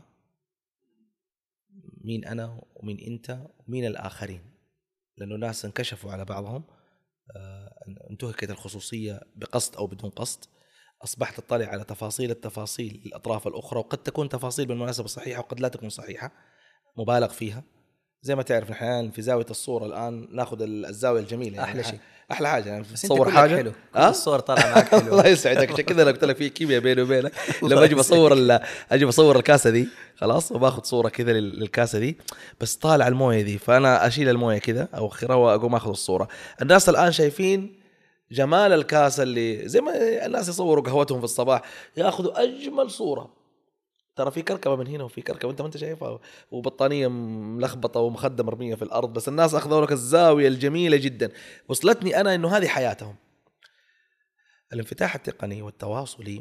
مين أنا ومين أنت ومين الآخرين، لأنه الناس انكشفوا على بعضهم، انتهكت الخصوصية بقصد أو بدون قصد، أصبحت تطلع على التفاصيل للأطراف الأخرى، وقد تكون تفاصيل بالمناسبة صحيحة وقد لا تكون صحيحة، مبالغ فيها. زي ما تعرف نحن في زاوية الصورة الآن ناخذ الزاوية الجميلة، يعني أحلى شيء، أحلى حاجة يعني تصور حاجة حلو، الصور طالعة معك حلو. الله يسعدك، عشان كذا أنا قلت لك في كيمياء بيني وبينك. لما أجي بصور الكاسة دي خلاص، وباخذ صورة كذا للكاسة دي، بس طالع الموية دي، فأنا أشيل الموية كذا أو أخرها وأقوم أخذ الصورة. الناس الآن شايفين جمال الكاسة، اللي زي ما الناس يصوروا قهوتهم في الصباح، يأخذوا أجمل صورة، ترى في كركبة من هنا وفي كركبة أنت ما أنت شايفها، وبطانية ملخبطة ومخدة مرمية في الأرض، بس الناس أخذوا لك الزاوية الجميلة جدا. وصلتني أنا إنه هذه حياتهم. الانفتاح التقني والتواصلي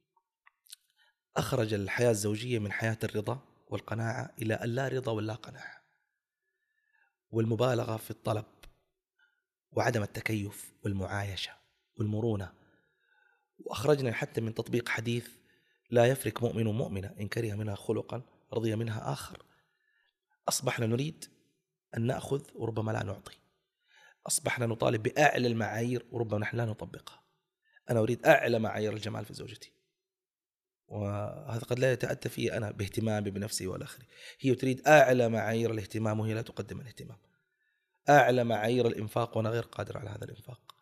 أخرج الحياة الزوجية من حياة الرضا والقناعة إلى اللا رضا واللا قناعة، والمبالغة في الطلب، وعدم التكيف والمعايشة والمرونة. وأخرجنا حتى من تطبيق حديث لا يفرق مؤمن مؤمنة إن كره منها خلقا رضي منها آخر. أصبحنا نريد أن نأخذ وربما لا نعطي، أصبحنا نطالب بأعلى المعايير وربما نحن لا نطبقها. أنا أريد أعلى معايير الجمال في زوجتي، وهذا قد لا يتأتى فيه أنا باهتمامي بنفسي والآخر. هي تريد أعلى معايير الاهتمام وهي لا تقدم الاهتمام، أعلى معايير الإنفاق وأنا غير قادر على هذا الإنفاق،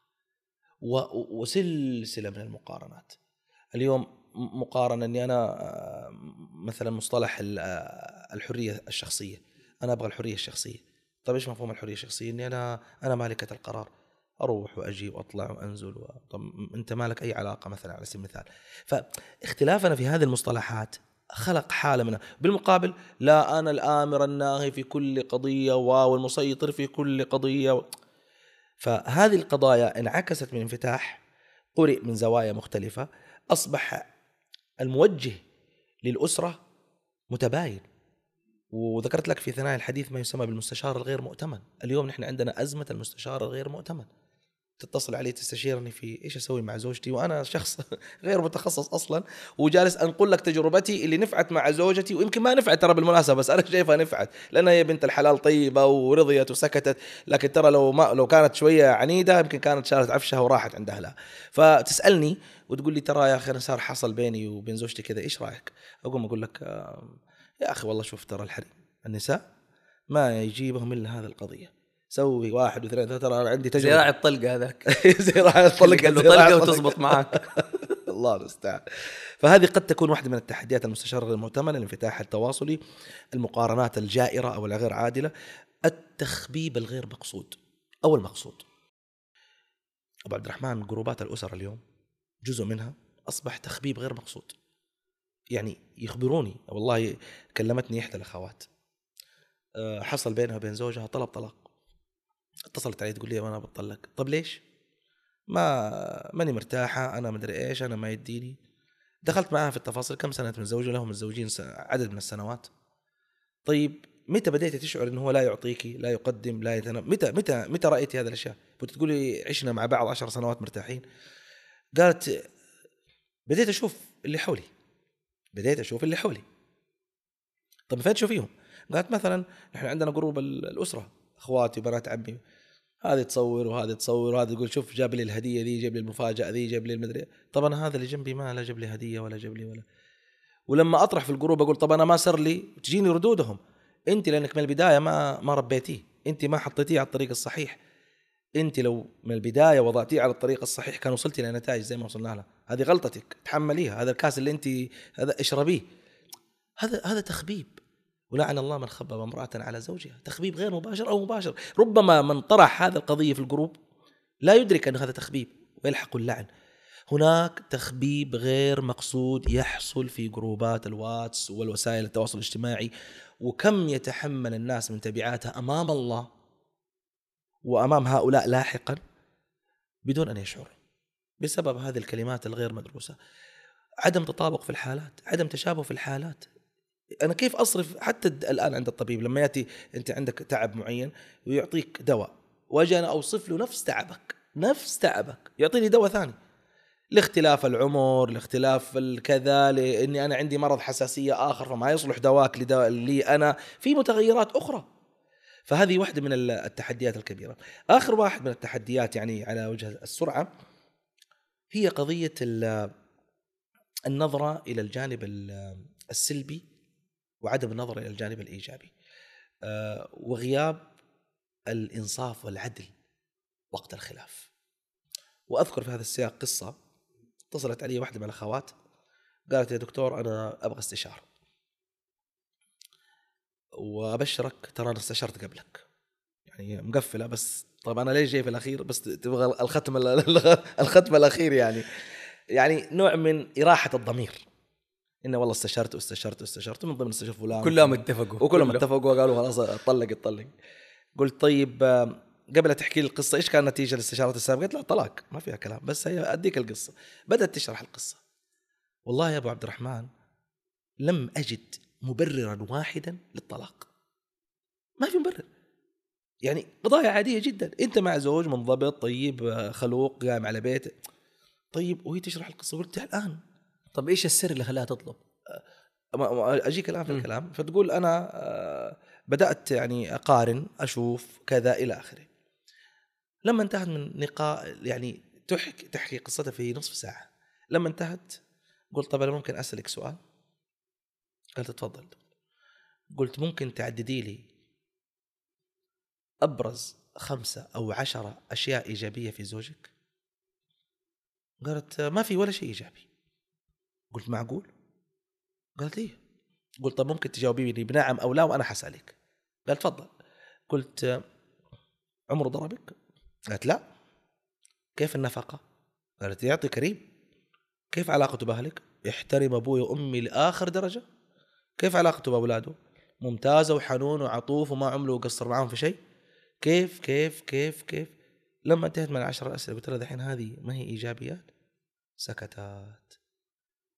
وسلسلة من المقارنات. اليوم مقارنة أني أنا مثلا مصطلح الحرية الشخصية، أنا أبغى الحرية الشخصية. طيب إيش مفهوم الحرية الشخصية؟ أني أنا مالكة القرار، أروح وأجي وأطلع وأنزل طب أنت مالك أي علاقة مثلا على سبيل المثال. فاختلافنا في هذه المصطلحات خلق حالة منها. بالمقابل لا، أنا الآمر الناهي في كل قضية والمسيطر في كل قضية. فهذه القضايا انعكست من انفتاح، قرئ من زوايا مختلفة، أصبح الموجه للأسرة متباين. وذكرت لك في ثنايا الحديث ما يسمى بالمستشار الغير مؤتمن. اليوم نحن عندنا أزمة المستشار الغير مؤتمن. تتصل علي تستشيرني في إيش أسوي مع زوجتي وأنا شخص غير متخصص أصلا، وجالس أنقل لك تجربتي اللي نفعت مع زوجتي، ويمكن ما نفعت ترى بالمناسبة، بس أنا شايفها نفعت لأنها هي بنت الحلال طيبة ورضيت وسكتت. لكن ترى لو كانت شوية عنيدة يمكن كانت شالت عفشها وراحت عند أهلها. فتسألني وتقول لي ترى يا أخي أنا صار حصل بيني وبين زوجتي كذا، إيش رأيك؟ أقول لك يا أخي والله شوف، ترى الحريم النساء ما يجيبهم إلا هذه القضية، سوي 1 2 3. ترى أنا عندي تجربة زي راعي الطلقة هذاك. زي راعي الطلقة، قال له طلقة وتزبط معك. الله المستعان. فهذه قد تكون واحدة من التحديات المستشار غير المؤتمن: الانفتاح التواصلي، المقارنات الجائرة أو الغير عادلة، التخبيب الغير مقصود أو المقصود. أبو عبد الرحمن، جروبات الأسر اليوم جزء منها أصبح تخبيب غير مقصود. يعني يخبروني والله، كلمتني إحدى الأخوات حصل بينها وبين زوجها طلاق. اتصلت علي تقول لي أنا بطلق. طب ليش؟ ماني مرتاحة، أنا مدري إيش، أنا ما يديني. دخلت معها في التفاصيل، كم سنة متزوجة، لهم الزوجين عدد من السنوات. طيب متى بديت تشعر إنه هو لا يعطيكي، لا يقدم، لا يتنم؟ متى رأيتي هذه الأشياء؟ بتقولي عشنا مع بعض 10 سنوات مرتاحين. قالت بديت أشوف اللي حولي. طب فين تشوفيهم؟ قالت مثلا نحن عندنا جروب الأسرة، أخواتي وبنات عمي، هذه تصور وهذه تصور وهذه تقول شوف جاب لي الهدية دي، جاب لي المفاجأة دي، جاب لي المدري. طب أنا هذا اللي جنبي ما لا جاب لي هدية ولا جاب لي ولا. ولما أطرح في الجروب أقول طب أنا ما صار لي، تجيني ردودهم: أنت لأنك من البداية ما ربيتيه، أنت ما حطيتيه على الطريق الصحيح. أنت لو من البداية وضعتيه على الطريق الصحيح كان وصلتي لنتائج زي ما وصلنا لها. هذه غلطتك، تحمليها. هذا الكاس اللي أنت هذا اشربيه. هذا تخبيب. ولعن الله من خبب امرأة على زوجها. تخبيب غير مباشر أو مباشر. ربما من طرح هذا القضية في الجروب لا يدرك أن هذا تخبيب ويلحق اللعن. هناك تخبيب غير مقصود يحصل في جروبات الواتس والوسائل التواصل الاجتماعي، وكم يتحمل الناس من تبعاتها أمام الله وأمام هؤلاء لاحقا بدون أن يشعر، بسبب هذه الكلمات الغير مدروسة. عدم تطابق في الحالات، عدم تشابه في الحالات. أنا كيف أصرف حتى الآن عند الطبيب لما يأتي أنت عندك تعب معين ويعطيك دواء، وأجي أنا أوصف له نفس تعبك يعطيني دواء ثاني لاختلاف العمر، لاختلاف الكذا، لأني أنا عندي مرض حساسية آخر فما يصلح دواك لي أنا، في متغيرات أخرى. فهذه واحدة من التحديات الكبيرة. آخر واحد من التحديات يعني على وجه السرعة هي قضية النظرة إلى الجانب السلبي وعدم النظر إلى الجانب الإيجابي، وغياب الإنصاف والعدل وقت الخلاف. وأذكر في هذا السياق قصة. اتصلت علي واحدة من الأخوات قالت يا دكتور أنا أبغى استشارة، وأبشرك ترى أنا استشرت قبلك، يعني مقفلة، بس طب أنا ليش جاي في الأخير؟ بس تبغى الختم الأخير، يعني نوع من إراحة الضمير، إنه والله استشرت من ضمن استشار فلان، كلهم اتفقوا وقالوا خلاص اتطلق. قلت طيب قبل تحكي لي القصة إيش كان نتيجة الاستشارات السابقة؟ قلت لا طلاق، ما فيها كلام، بس هي أديك القصة. بدأت تشرح القصة. والله يا أبو عبد الرحمن لم أجد مبررا واحدا للطلاق، ما في مبرر. يعني قضايا عادية جدا، أنت مع زوج منضبط طيب خلوق قائم على بيته، طيب وهي تشرح القصة. قلت الآن طب إيش السر اللي خلاها تطلب؟ أجيك الآن في الكلام. فتقول أنا بدأت يعني أقارن أشوف كذا إلى آخره. لما انتهت من نقاء يعني تحكي قصتها في نصف ساعة، لما انتهت قلت طب أنا ممكن أسألك سؤال؟ قالت تفضل. قلت ممكن تعددي لي أبرز 5 أو 10 أشياء إيجابية في زوجك؟ قالت ما في ولا شيء إيجابي. قلت معقول؟ قالت إيه. قلت طب ممكن تجاوبي لي بنعم أو لا وأنا حسألك. قالت تفضل. قلت عمره ضربك؟ قالت لا. كيف النفقة؟ قالت يعطي كريم. كيف علاقته بأهلك؟ يحترم أبوي وأمي لآخر درجة. كيف علاقته بأولاده؟ ممتازة وحنون وعطوف وما عمله وقصر معهم في شيء. كيف كيف كيف كيف لما انتهت من 10 أسئلة قلت لها دحين هذه ما هي إيجابيات؟ سكتت.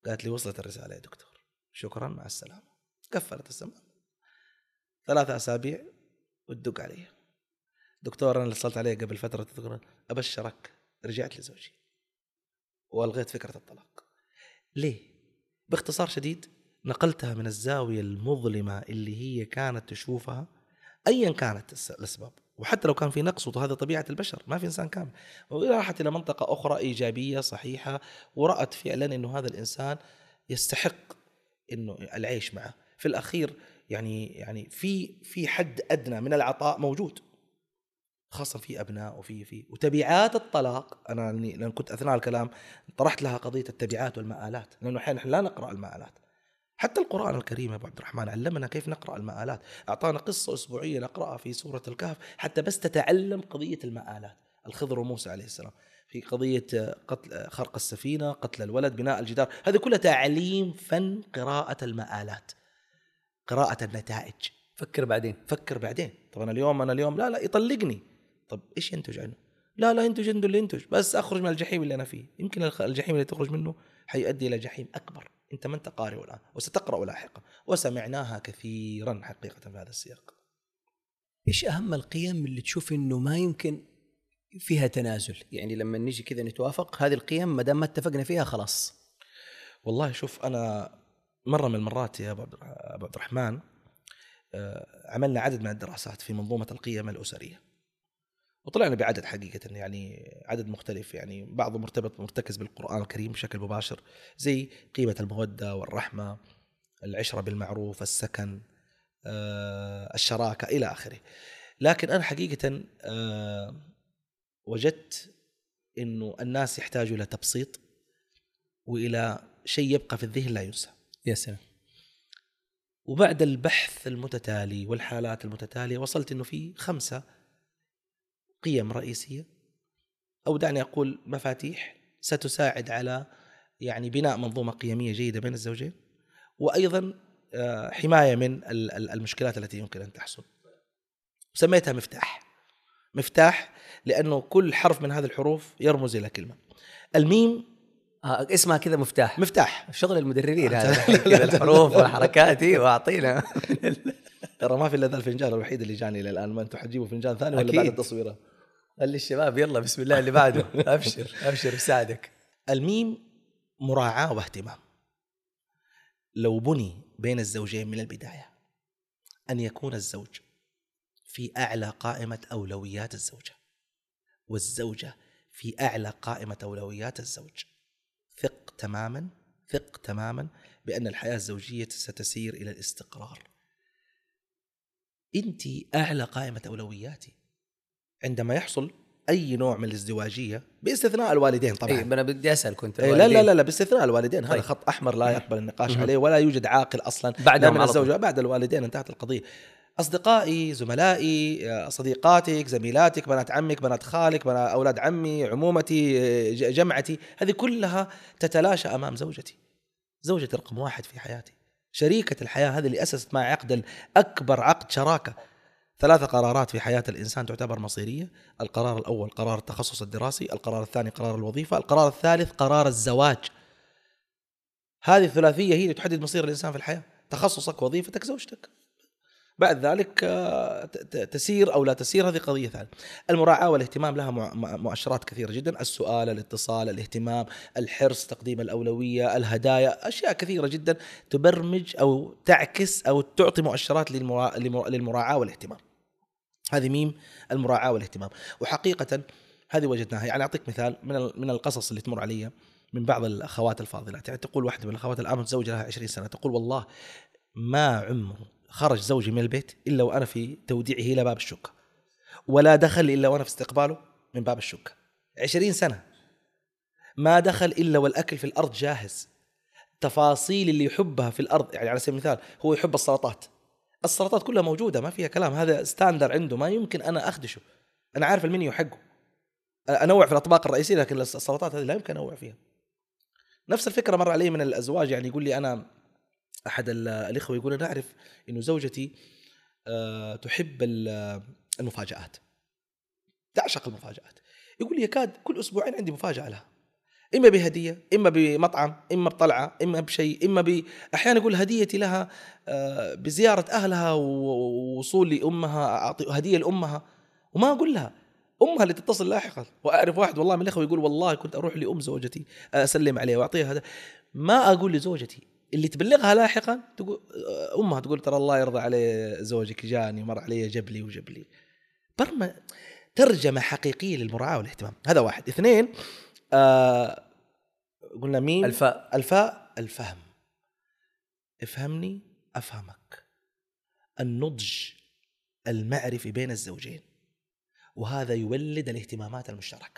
قالت لي وصلت الرسالة يا دكتور، شكرا مع السلامة. قفلت السماعة. 3 أسابيع وتدق علي: دكتور أنا اللي اتصلت عليه قبل فترة، دكتور أبشرك رجعت لزوجي وألغيت فكرة الطلاق. ليه؟ باختصار شديد نقلتها من الزاوية المظلمة اللي هي كانت تشوفها أيا كانت الأسباب، وحتى لو كان في نقص، وهذا طبيعة البشر، ما في إنسان كامل، وراحت إلى منطقة أخرى إيجابية صحيحة، ورأت فعلا إنه هذا الإنسان يستحق إنه العيش معه. في الأخير يعني في حد أدنى من العطاء موجود، خاصة في أبناء وفي وتبعات الطلاق. أنا لأن كنت أثناء الكلام طرحت لها قضية التبعات والمآلات، لأنه أحيانا لا نقرأ المآلات. حتى القرآن الكريم يا أبو عبد الرحمن علمنا كيف نقرأ المآلات، أعطانا قصة أسبوعية نقرأها في سورة الكهف حتى بس تتعلم قضية المآلات. الخضر وموسى عليه السلام في قضية قتل، خرق السفينة، قتل الولد، بناء الجدار، هذه كلها تعليم فن قراءة المآلات، قراءة النتائج. فكر بعدين. طب أنا اليوم لا يطلقني، طب إيش ينتج عنه؟ لا ينتج عنده اللي ينتج، بس أخرج من الجحيم اللي أنا فيه. يمكن الجحيم اللي تخرج منه حيؤدي إلى جحيم أكبر أنت ما أنت قارئ الآن، وستقرأ لاحقا، وسمعناها كثيرا حقيقة في هذا السياق. إيش أهم القيم اللي تشوف إنه ما يمكن فيها تنازل؟ يعني لما نيجي كذا نتوافق هذه القيم ما دام ما اتفقنا فيها خلاص. والله شوف، أنا مرة من المرات يا أبو عبد الرحمن عملنا عدد من الدراسات في منظومة القيم الأسرية، وطلعنا بعدد حقيقة، يعني عدد مختلف، يعني بعضه مرتكز بالقرآن الكريم بشكل مباشر، زي قيمة المودة والرحمة، العشرة بالمعروف، السكن، الشراكة إلى آخره. لكن أنا حقيقة وجدت إنه الناس يحتاجوا إلى تبسيط وإلى شيء يبقى في الذهن لا ينسى. يا سلام. وبعد البحث المتتالي والحالات المتتالية وصلت إنه في 5 قيم رئيسية، أو دعني أقول مفاتيح، ستساعد على يعني بناء منظومة قيمية جيدة بين الزوجين، وأيضا حماية من المشكلات التي يمكن أن تحصل. سميتها مفتاح لأنه كل حرف من هذه الحروف يرمز إلى كلمة. الميم اسمها كذا مفتاح. شغل المدربين هذا كذا الحروف والحركات وأعطينا. ترى ما في إلا ذا الفنجان الوحيد اللي جاني إلى الآن، ما أنتم حتجيبوا فنجان ثاني ولا أكيد. بعد التصوير؟ خلي الشباب يلا بسم الله اللي بعده. أبشر بساعدك. الميم مراعاة واهتمام. لو بني بين الزوجين من البداية أن يكون الزوج في أعلى قائمة أولويات الزوجة، والزوجة في أعلى قائمة أولويات الزوج، ثق تماما بأن الحياة الزوجية ستسير إلى الاستقرار. أنت أعلى قائمة أولوياتي. عندما يحصل أي نوع من الازدواجية باستثناء الوالدين طبعا. أنا بدي أسأل كنت لا باستثناء الوالدين. هذا خط أحمر لا يقبل النقاش عليه، ولا يوجد عاقل أصلا لا من الزوجة بعد الوالدين، انتهت القضية. أصدقائي، زملائي، صديقاتك، زميلاتك، بنات عمك، بنات خالك، بنات أولاد عمي، عمومتي، جمعتي، هذه كلها تتلاشى أمام زوجتي. زوجتي رقم 1 في حياتي، شريكة الحياة، هذه اللي أسست مع عقد الأكبر، عقد شراكة. 3 قرارات في حياة الإنسان تعتبر مصيرية: القرار الأول قرار التخصص الدراسي، القرار الثاني قرار الوظيفة، القرار الثالث قرار الزواج. هذه الثلاثية هي اللي تحدد مصير الإنسان في الحياة: تخصصك، وظيفتك، زوجتك. بعد ذلك تسير أو لا تسير هذه قضية ثانية. المراعاة والاهتمام لها مؤشرات كثيرة جدا: السؤال، الاتصال، الاهتمام، الحرص، تقديم الأولوية، الهدايا، أشياء كثيرة جدا تبرمج أو تعكس أو تعطي مؤشرات للمراعاة والاهتمام. هذه ميم المراعاة والاهتمام. وحقيقة هذه وجدناها. يعني أعطيك مثال من القصص اللي تمر علي من بعض الأخوات الفاضلات. يعني تقول واحدة من الأخوات الآن متزوجة لها 20 سنة، تقول والله ما عمره خرج زوجي من البيت إلا وأنا في توديعه إلى باب الشقة، ولا دخل إلا وأنا في استقباله من باب الشقة. 20 سنة ما دخل إلا والأكل في الأرض جاهز. تفاصيل اللي يحبها في الأرض، يعني على سبيل المثال هو يحب السلطات كلها موجودة، ما فيها كلام، هذا ستاندر عنده، ما يمكن أنا أخدشه. أنا عارف المنيو حقه، أنوع في الأطباق الرئيسية، لكن السلطات هذه لا يمكن أنوع فيها. نفس الفكرة مر علي من الأزواج. يعني يقول لي أنا أحد الإخوة يقول أنا أعرف إنه زوجتي تحب المفاجآت، تعشق المفاجآت. يقول لي يكاد كل أسبوعين عندي مفاجأة لها. إما بهدية، إما بمطعم، إما بطلعة، إما بشيء، إما أحيانا يقول هديتي لها بزيارة أهلها ووصول لأمها، أعطي هدية لأمها وما أقول لها، أمها اللي تتصل لاحقا. وأعرف واحد والله من الأخوة يقول والله كنت أروح لأم زوجتي أسلم عليها وأعطيها هذا، ما أقول لزوجتي، اللي تبلغها لاحقا تقول أمها تقول ترى الله يرضى عليه زوجك جاني مر علي جاب لي وجاب لي. برمى ترجمة حقيقية للمراعاة والاهتمام. هذا واحد. اثنين، قلنا مين؟ الفاء الفهم. افهمني أفهمك، النضج المعرفي بين الزوجين، وهذا يولد الاهتمامات المشتركة.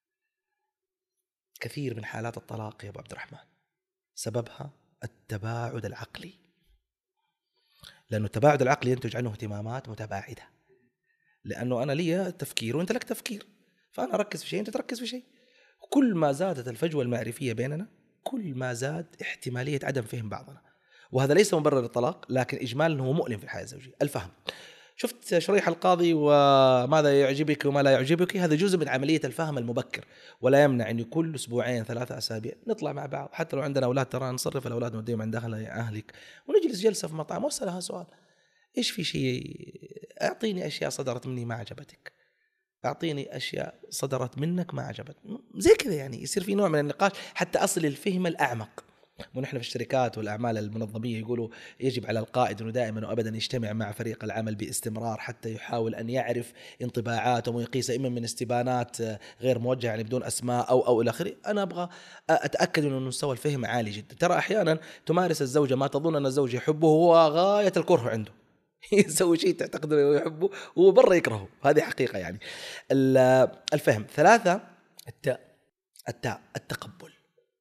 كثير من حالات الطلاق يا أبو عبد الرحمن سببها التباعد العقلي، لأنه التباعد العقلي ينتج عنه اهتمامات متباعدة، لأنه أنا لي تفكير وأنت لك تفكير، فأنا أركز في شيء أنت تركز في شيء. كل ما زادت الفجوة المعرفية بيننا كل ما زاد احتمالية عدم فهم بعضنا، وهذا ليس مبرر للطلاق، لكن إجمالا هو مؤلم في الحياة الزوجية. الفهم. شفت شريح القاضي وماذا يعجبك وما لا يعجبك، هذا جزء من عملية الفهم المبكر، ولا يمنع أن كل أسبوعين 3 أسابيع نطلع مع بعض، حتى لو عندنا أولاد ترى نصرف الأولاد ونوديهم عند أهلك ونجلس جلسة في مطعم واسألها سؤال، إيش في شيء، أعطيني أشياء صدرت مني ما عجبتك، أعطيني أشياء صدرت منك ما عجبت، زي كذا يعني يصير في نوع من النقاش حتى أصل الفهم الأعمق. ونحن في الشركات والأعمال المنظمية يقولوا يجب على القائد أنه دائما وأبدا يجتمع مع فريق العمل باستمرار حتى يحاول أن يعرف انطباعاتهم ويقيس، إما من استبانات غير موجهة يعني بدون أسماء أو إلى آخره. أنا أبغى أتأكد أنه مستوى الفهم عالي جدا. ترى أحيانا تمارس الزوجة ما تظن أن الزوج يحبه هو غاية الكره عنده يسوي شيء تعتقد أنه يحبه وهو برا يكرهه، هذه حقيقة يعني. الفهم. 3، التاء التقبل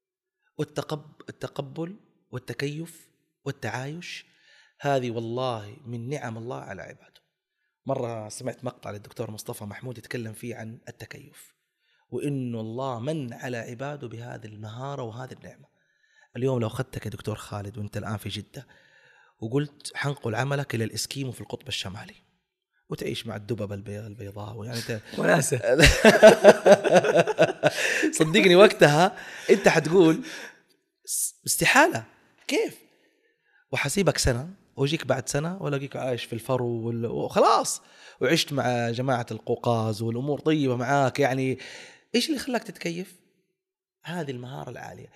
التقبل والتكيف والتعايش. هذه والله من نعم الله على عباده. مرة سمعت مقطع للدكتور مصطفى محمود يتكلم فيه عن التكيف، وإنه الله من على عباده بهذه المهارة وهذه النعمة. اليوم لو أخذتك يا دكتور خالد وأنت الآن في جدة وقلت حنقل عملك إلى الإسكيمو في القطب الشمالي وتعيش مع الدببة البيضاء ويعني وناسة صدقني وقتها أنت حتقول استحالة، كيف؟ وحسيبك سنة وجيك بعد سنة ولاقيك عايش في الفرو وخلاص، وعشت مع جماعة القوقاز والأمور طيبة معاك. يعني إيش اللي خلاك تتكيف؟ هذه المهارة العالية.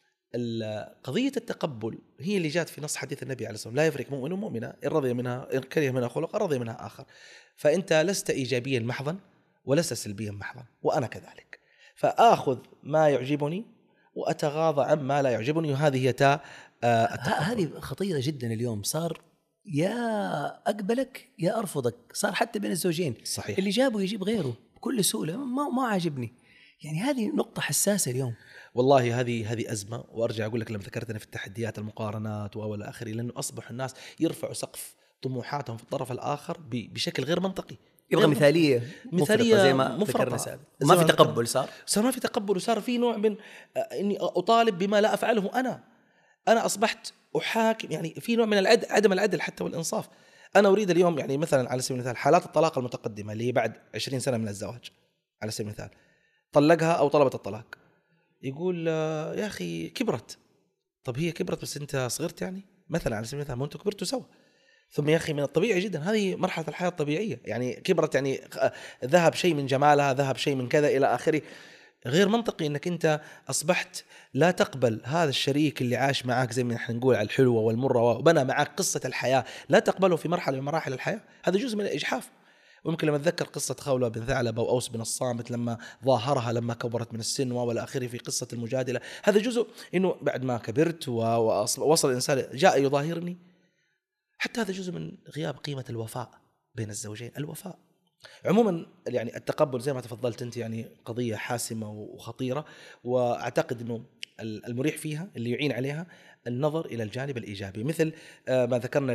قضية التقبل هي اللي جات في نص حديث النبي عليه الصلاة والسلام: لا يفرق مؤمن ومؤمنة إن رضي منها، إن كره منها خلق رضي منها آخر. فأنت لست إيجابيا محضا ولست سلبيا محضا، وأنا كذلك. فآخذ ما يعجبني وأتغاضى عن ما لا يعجبني، وهذه هي تاء هذه خطيرة جدا. اليوم صار يا أقبلك يا أرفضك، صار حتى بين الزوجين. صحيح. اللي جابه يجيب غيره بكل سهولة، ما عاجبني. يعني هذه نقطة حساسة اليوم والله. هذه أزمة. وأرجع أقول لك لما ذكرتنا في التحديات المقارنات وإلى آخره، لأنه أصبح الناس يرفعوا سقف طموحاتهم في الطرف الآخر بشكل غير منطقي. يبغى مثالية زي ما ذكرنا سابقا. ما في تقبل، صار ما في تقبل، وصار في نوع من إني أطالب بما لا أفعله أنا أصبحت أحاكم، يعني في نوع من عدم العدل حتى والإنصاف. أنا أريد اليوم يعني مثلا على سبيل المثال حالات الطلاق المتقدمة اللي هي بعد 20 سنة من الزواج، على سبيل المثال طلقها أو طلبت الطلاق، يقول يا أخي كبرت. طب هي كبرت بس أنت صغرت يعني، مثلا على سبيل المثال، ما أنتوا كبرتوا سوا. ثم يا أخي من الطبيعي جدا، هذه مرحلة الحياة الطبيعية، يعني كبرت يعني ذهب شيء من جمالها، ذهب شيء من كذا إلى آخره. غير منطقي أنك أنت أصبحت لا تقبل هذا الشريك اللي عاش معك زي ما نحن نقول على الحلوة والمرة وبنى معك قصة الحياة، لا تقبله في مرحلة من مراحل الحياة. هذا جزء من الإجحاف. ويمكن لما أتذكر قصة خولة بن ثعلبة وأوس بن الصامت لما ظاهرها لما كبرت من السن وإلى آخره في قصة المجادلة، هذا جزء إنه بعد ما كبرت ووصل الإنسان جاء يظاهرني. حتى هذا جزء من غياب قيمة الوفاء بين الزوجين. الوفاء عموما يعني التقبل زي ما تفضلت أنت يعني قضية حاسمة وخطيرة، وأعتقد أنه المريح فيها اللي يعين عليها النظر إلى الجانب الإيجابي، مثل ما ذكرنا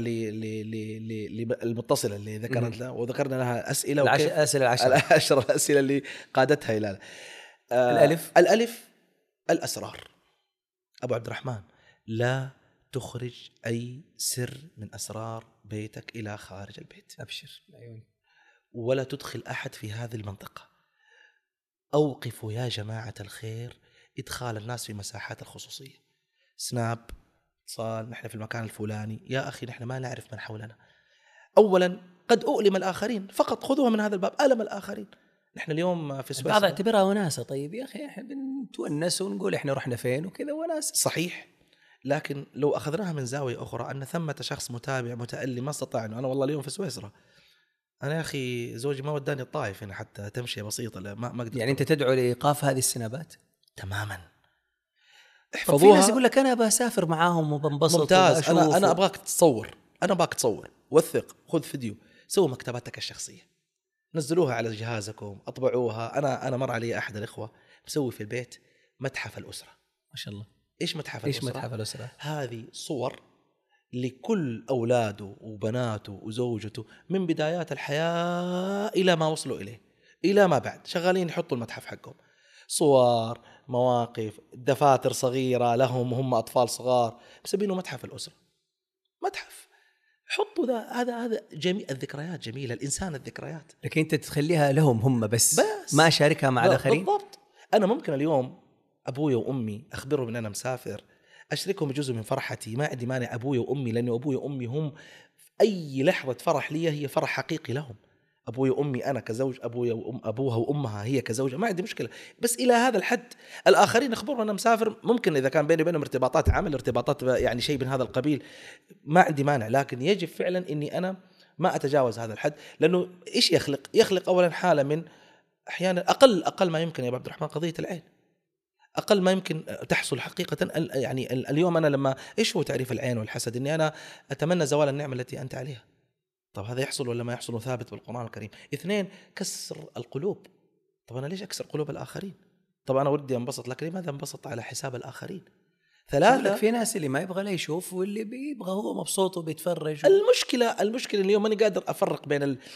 للمتصلة اللي ذكرت لها وذكرنا لها أسئلة العشرة الأسئلة اللي قادتها إلى الألف الأسرار. أبو عبد الرحمن، لا تخرج أي سر من أسرار بيتك إلى خارج البيت. أبشر عيوني. ولا تدخل أحد في هذه المنطقة. أوقفوا يا جماعة الخير إدخال الناس في مساحات الخصوصية. سناب، اتصال، نحن في المكان الفلاني، يا أخي نحن ما نعرف من حولنا. أولا قد أؤلم الآخرين، فقط خذوها من هذا الباب، ألم الآخرين. نحن اليوم في البعض سويسرا اعتبرها وناسة. طيب يا أخي احنا بنتونس ونقول احنا رحنا فين وكذا وناسة. صحيح، لكن لو أخذناها من زاوية أخرى أن ثمة شخص متابع متألم ما استطاع أنه، أنا والله اليوم في سويسرا، أنا يا أخي زوجي ما وداني الطائف هنا حتى تمشي بسيطة، ما قدرت. يعني أنت تدعو لإيقاف هذه السنابات تماما. في ناس يقول لك أنا بسافر معاهم وبنبسط. ممتاز. أنا أبغاك تصور، أنا أبغاك تصور، وثق، خذ فيديو، سووا مكتباتك الشخصية، نزلوها على جهازكم، أطبعوها. أنا مر علي أحد الإخوة مسوي في البيت متحف الأسرة. ما شاء الله. إيش متحف إيش الأسرة؟ متحف الأسرة؟ هذه صور لكل أولاده وبناته وزوجته من بدايات الحياة إلى ما وصلوا إليه، إلى ما بعد، شغالين يحطوا المتحف حقهم، صور، مواقف، دفاتر صغيرة لهم وهم أطفال صغار، مسمينه متحف الأسرة. متحف، حطوا هذا جميل. الذكريات جميلة، الإنسان الذكريات، لكن أنت تخليها لهم هم بس ما أشاركها مع الآخرين. بالضبط. أنا ممكن اليوم أبوي وأمي أخبرهم أن أنا مسافر، أشركهم بجزء من فرحتي، ما عندي مانع أبوي وأمي، لأنه أبوي وأمي هم أي لحظة فرح لي هي فرح حقيقي لهم. أبوي وأمي أنا كزوج، أبوها وأمها هي كزوجة، ما عندي مشكلة. بس إلى هذا الحد. الآخرين أخبرهم أنا مسافر، ممكن إذا كان بيني وبينهم ارتباطات عمل، ارتباطات يعني شيء من هذا القبيل، ما عندي مانع، لكن يجب فعلا إني أنا ما أتجاوز هذا الحد. لأنه إيش يخلق أولا حالة من أحيانا أقل ما يمكن يا أبو عبد الرحمن قضية العين، أقل ما يمكن تحصل حقيقة. يعني اليوم أنا لما إيش هو تعريف العين والحسد؟ إني أنا أتمنى زوال النعمة التي أنت عليها. طب هذا يحصل ولا ما يحصل؟ ثابت بالقرآن الكريم. 2، كسر القلوب. طب أنا ليش أكسر قلوب الآخرين؟ طب أنا ودي أنبسط، لكن لماذا أنبسط على حساب الآخرين؟ 3، في ناس اللي ما يبغى لا يشوف واللي بيبغى هو مبسوط وبيتفرج. المشكلة اليوم ماني قادر أفرق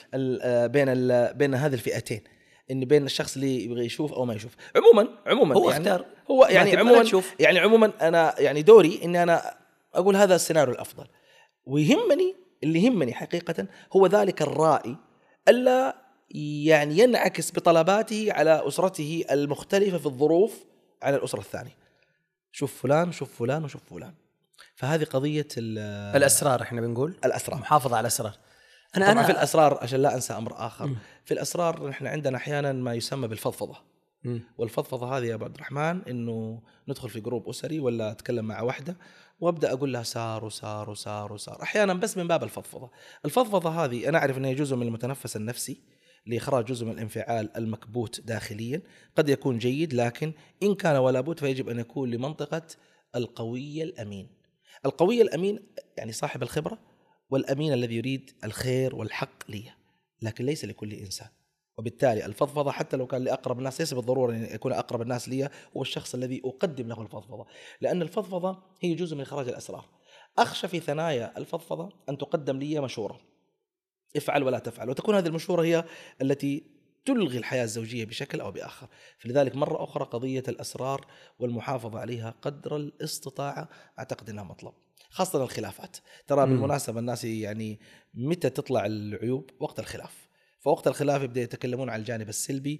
بين هذه الفئتين، إن بين الشخص اللي يبغى يشوف أو ما يشوف. عموما هو يعني اختار، هو يعني عموما أنا يعني دوري إني أنا أقول هذا السيناريو الأفضل، ويهمني اللي يهمني حقيقة هو ذلك الرائي ألا يعني ينعكس بطلباته على أسرته المختلفة في الظروف عن الأسرة الثانية. شوف فلان وشوف فلان وشوف فلان. فهذه قضية الأسرار. إحنا بنقول الأسرار، محافظة على الأسرار. أنا في الأسرار عشان لا أنسى أمر آخر. في الأسرار نحن عندنا أحيانا ما يسمى بالفضفضة. والفضفضة هذه يا أبو عبد الرحمن إنه ندخل في جروب أسري ولا أتكلم مع واحدة وأبدأ أقول لها سار وسار وسار وسار، أحيانا بس من باب الفضفضة. الفضفضة هذه أنا أعرف أنها جزء من المتنفس النفسي لإخراج جزء من الانفعال المكبوت داخليا، قد يكون جيد، لكن إن كان ولا بد فيجب أن يكون لمنطقة القوي الأمين. القوي الأمين يعني صاحب الخبرة، والأمين الذي يريد الخير والحق لي، لكن ليس لكل إنسان. وبالتالي الفضفضة حتى لو كان لأقرب الناس، ليس بالضرورة أن يكون أقرب الناس لي هو الشخص الذي أقدم له الفضفضة، لأن الفضفضة هي جزء من إخراج الأسرار. أخشى في ثنايا الفضفضة أن تقدم لي مشورة، افعل ولا تفعل، وتكون هذه المشورة هي التي تلغي الحياة الزوجية بشكل أو بآخر. فلذلك مرة أخرى قضية الأسرار والمحافظة عليها قدر الاستطاعة أعتقد أنها مطلب، خاصة الخلافات. ترى بالمناسبة الناس يعني متى تطلع العيوب؟ وقت الخلاف. فوقت الخلاف يبدأ يتكلمون عن الجانب السلبي،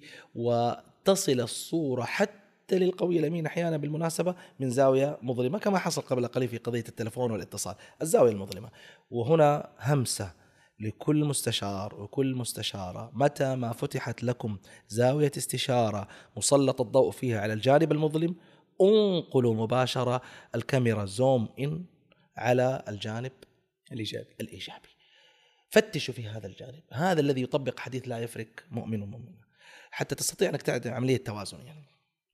وتصل الصورة حتى للقوي الأمين أحيانا بالمناسبة من زاوية مظلمة، كما حصل قبل قليل في قضية التلفون والاتصال، الزاوية المظلمة. وهنا همسة لكل مستشار وكل مستشارة: متى ما فتحت لكم زاوية استشارة مسلط الضوء فيها على الجانب المظلم، انقلوا مباشرة الكاميرا زوم إن على الجانب الإيجابي. فتشوا في هذا الجانب، هذا الذي يطبق حديث لا يفرق مؤمن ومؤمن، حتى تستطيع أنك تعمل عملية توازن. يعني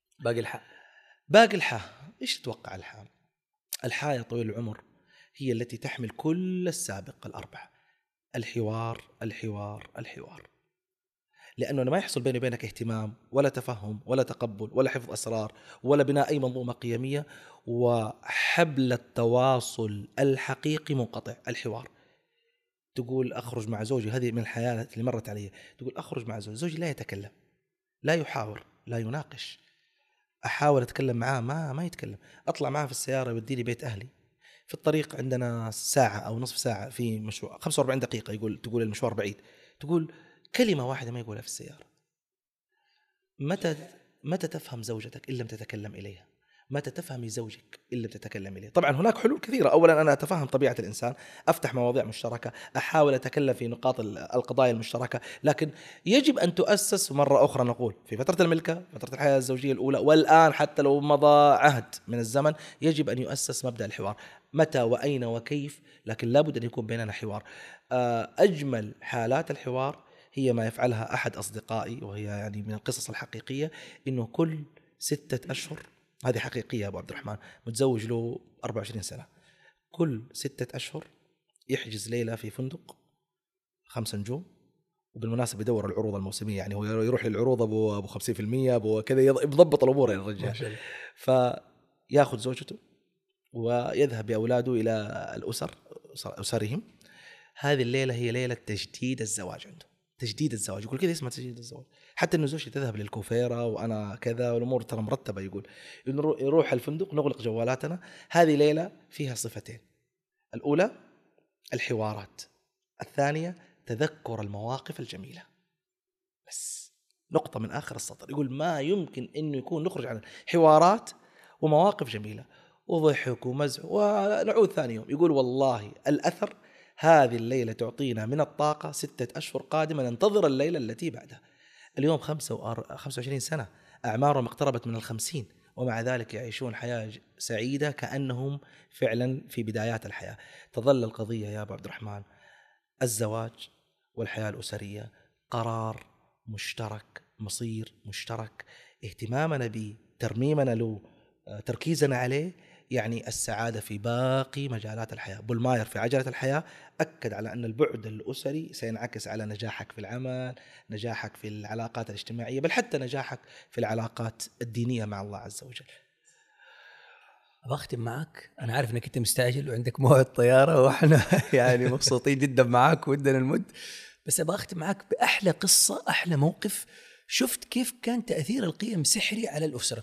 باقي الحا إيش تتوقع؟ الحا يا طويل العمر هي التي تحمل كل السابق الأربع: الحوار الحوار الحوار. لأنه ما يحصل بيني وبينك اهتمام ولا تفهم ولا تقبل ولا حفظ أسرار ولا بناء أي منظومة قيمية، وحبل التواصل الحقيقي منقطع. الحوار، تقول أخرج مع زوجي، هذه من الحياة اللي مرت علي، تقول أخرج مع زوجي لا يتكلم، لا يحاور، لا يناقش. أحاول أتكلم معاه ما يتكلم. أطلع معاه في السيارة يوديني بيت أهلي، في الطريق عندنا ساعة أو نصف ساعة في مشوار 45 دقيقة، تقول المشوار بعيد، تقول كلمة واحدة ما يقولها في السيارة. متى تفهم زوجتك إن لم تتكلم إليها؟ متى تفهمي زوجك إن لم تتكلم إليه؟ طبعا هناك حلول كثيرة. أولا أنا أتفهم طبيعة الإنسان، أفتح مواضيع مشتركة، أحاول أتكلم في نقاط القضايا المشتركة، لكن يجب أن تؤسس مرة أخرى نقول في فترة الملكة، فترة الحياة الزوجية الأولى، والآن حتى لو مضى عهد من الزمن يجب أن يؤسس مبدأ الحوار. متى وأين وكيف، لكن لابد أن يكون بيننا حوار. أجمل حالات الحوار هي ما يفعلها أحد أصدقائي، وهي يعني من القصص الحقيقية، إنه كل 6 أشهر، هذه حقيقية يا أبو عبد الرحمن، متزوج له 24 سنة، كل 6 أشهر يحجز ليلة في فندق 5 نجوم. وبالمناسبة يدور العروض الموسمية، يعني هو يروح للعروض أبو 50%، أبو كذا، يضبط الأمور يا الرجال. فيأخذ زوجته ويذهب بأولاده إلى أسرهم. هذه الليلة هي ليلة تجديد الزواج عنده، تجديد الزواج، يقول كذا اسمها تجديد الزواج. حتى إنه زوجتي تذهب للكوفيرة وأنا كذا، والأمور ترى مرتبة. يقول يروح الفندق، نغلق جوالاتنا. هذه ليلة فيها صفتين: الأولى الحوارات، الثانية تذكر المواقف الجميلة. بس نقطة من آخر السطر، يقول ما يمكن إنه يكون نخرج عن حوارات ومواقف جميلة وضحك ومزح ونعود ثاني يوم. يقول والله الأثر هذه الليلة تعطينا من الطاقة 6 أشهر قادمة، ننتظر الليلة التي بعدها. اليوم 25 سنة، أعمارهم اقتربت من 50، ومع ذلك يعيشون حياة سعيدة كأنهم فعلا في بدايات الحياة. تظل القضية يا أبو عبد الرحمن، الزواج والحياة الأسرية قرار مشترك، مصير مشترك، اهتمامنا به، ترميمنا له، تركيزنا عليه، يعني السعادة في باقي مجالات الحياة. بولماير في عجلة الحياة أكد على أن البعد الأسري سينعكس على نجاحك في العمل، نجاحك في العلاقات الاجتماعية، بل حتى نجاحك في العلاقات الدينية مع الله عز وجل. أختم معك، أنا عارف أنك أنت مستعجل وعندك موعد طيارة، وإحنا يعني مبسوطين جدا معك ودنا المد، بس أبغى أختم معك بأحلى قصة، أحلى موقف شفت كيف كان تأثير القيم سحري على الأسرة.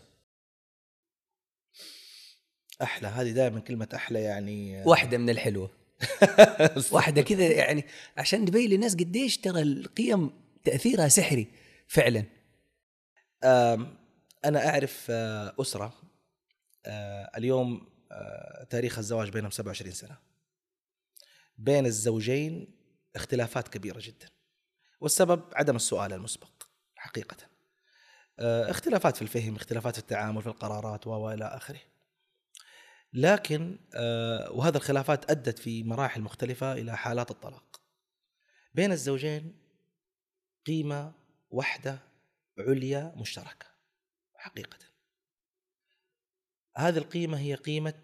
أحلى، هذه دائما كلمة أحلى، يعني واحدة من الحلوة واحدة كذا، يعني عشان نبين للناس قديش ترى القيم تأثيرها سحري فعلا. أنا أعرف أسرة اليوم تاريخ الزواج بينهم 27 سنة، بين الزوجين اختلافات كبيرة جدا، والسبب عدم السؤال المسبق حقيقة. اختلافات في الفهم، اختلافات في التعامل، في القرارات وإلى آخره. لكن وهذا الخلافات أدت في مراحل مختلفة إلى حالات الطلاق. بين الزوجين قيمة واحدة عليا مشتركة حقيقة، هذه القيمة هي قيمة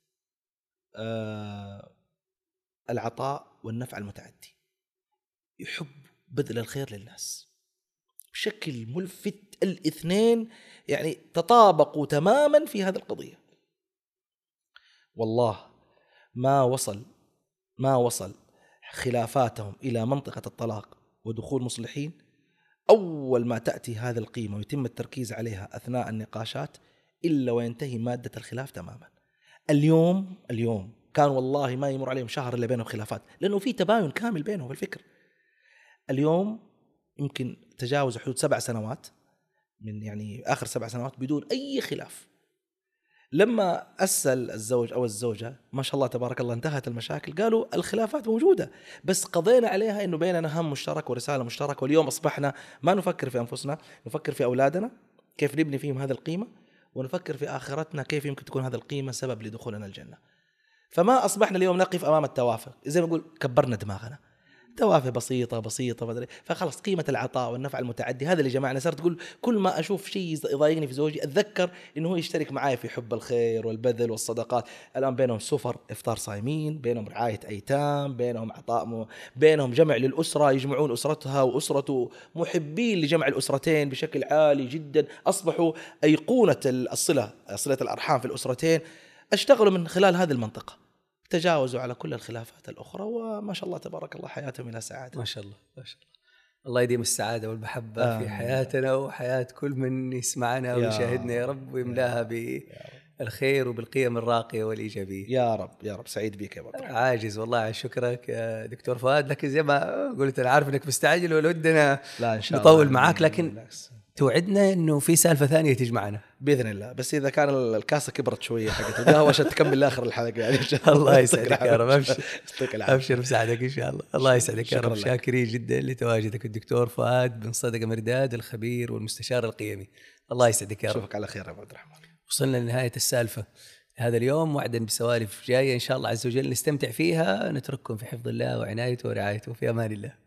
العطاء والنفع المتعدي. يحب بذل الخير للناس بشكل ملفت. الاثنين يعني تطابقوا تماما في هذه القضية. والله ما وصل خلافاتهم إلى منطقة الطلاق ودخول مصلحين أول ما تأتي هذه القيمة ويتم التركيز عليها أثناء النقاشات إلا وينتهي مادة الخلاف تماما. اليوم كان والله ما يمر عليهم شهر اللي بينهم خلافات، لأنه في تباين كامل بينهم في الفكر. اليوم يمكن تجاوز حدود 7 سنوات، من يعني آخر 7 سنوات بدون أي خلاف. لما أسأل الزوج أو الزوجة ما شاء الله تبارك الله انتهت المشاكل، قالوا الخلافات موجودة بس قضينا عليها إنه بيننا هم مشترك ورسالة مشتركة، واليوم أصبحنا ما نفكر في أنفسنا، نفكر في أولادنا كيف نبني فيهم هذه القيمة، ونفكر في آخرتنا كيف يمكن تكون هذه القيمة سبب لدخولنا الجنة. فما أصبحنا اليوم نقف أمام التوافه، زي ما نقول كبرنا دماغنا، توافه بسيطة بدري. فخلص قيمة العطاء والنفع المتعدي هذا اللي جماعنا. صرت تقول كل ما أشوف شيء يضايقني في زوجي أتذكر إنه هو يشترك معاي في حب الخير والبذل والصدقات. الآن بينهم سفر إفطار صايمين، بينهم رعاية أيتام، بينهم عطاء، بينهم جمع للأسرة، يجمعون أسرتها وأسرته، محبين لجمع الأسرتين بشكل عالي جدا. أصبحوا أيقونة صلة الأرحام في الأسرتين. اشتغلوا من خلال هذه المنطقة، تجاوزوا على كل الخلافات الأخرى، وما شاء الله تبارك الله حياتهم إلى سعادة. ما شاء الله ما شاء الله. الله يديم السعادة والمحبة في حياتنا وحياة كل من يسمعنا ويشاهدنا يا رب، ويملاها بالخير وبالقيم الراقية والإيجابية يا رب. يا رب. سعيد بك يا رب. عاجز والله على شكرك يا دكتور فؤاد، لكن زي ما قلت أنا عارف أنك مستعجل ولودنا نطول معاك، لكن توعدنا انه في سالفه ثانيه تجمعنا. باذن الله، بس اذا كان الكاسه كبرت شويه حقت القهوه عشان تكمل لاخر الحلقه يعني. الله يسعدك يا رب. ابشر بساعدك ان شاء الله. الله يسعدك يا رب. شاكرين جدا لتواجدك الدكتور فؤاد بن صدقة مرداد، الخبير والمستشار القيمي. الله يسعدك يا رب. اشوفك على خير يا عبد الرحمن. وصلنا لنهايه السالفه هذا اليوم، وعدا بسوالف جايه ان شاء الله عز وجل نستمتع فيها. نترككم في حفظ الله وعنايته ورعايته، في امان الله.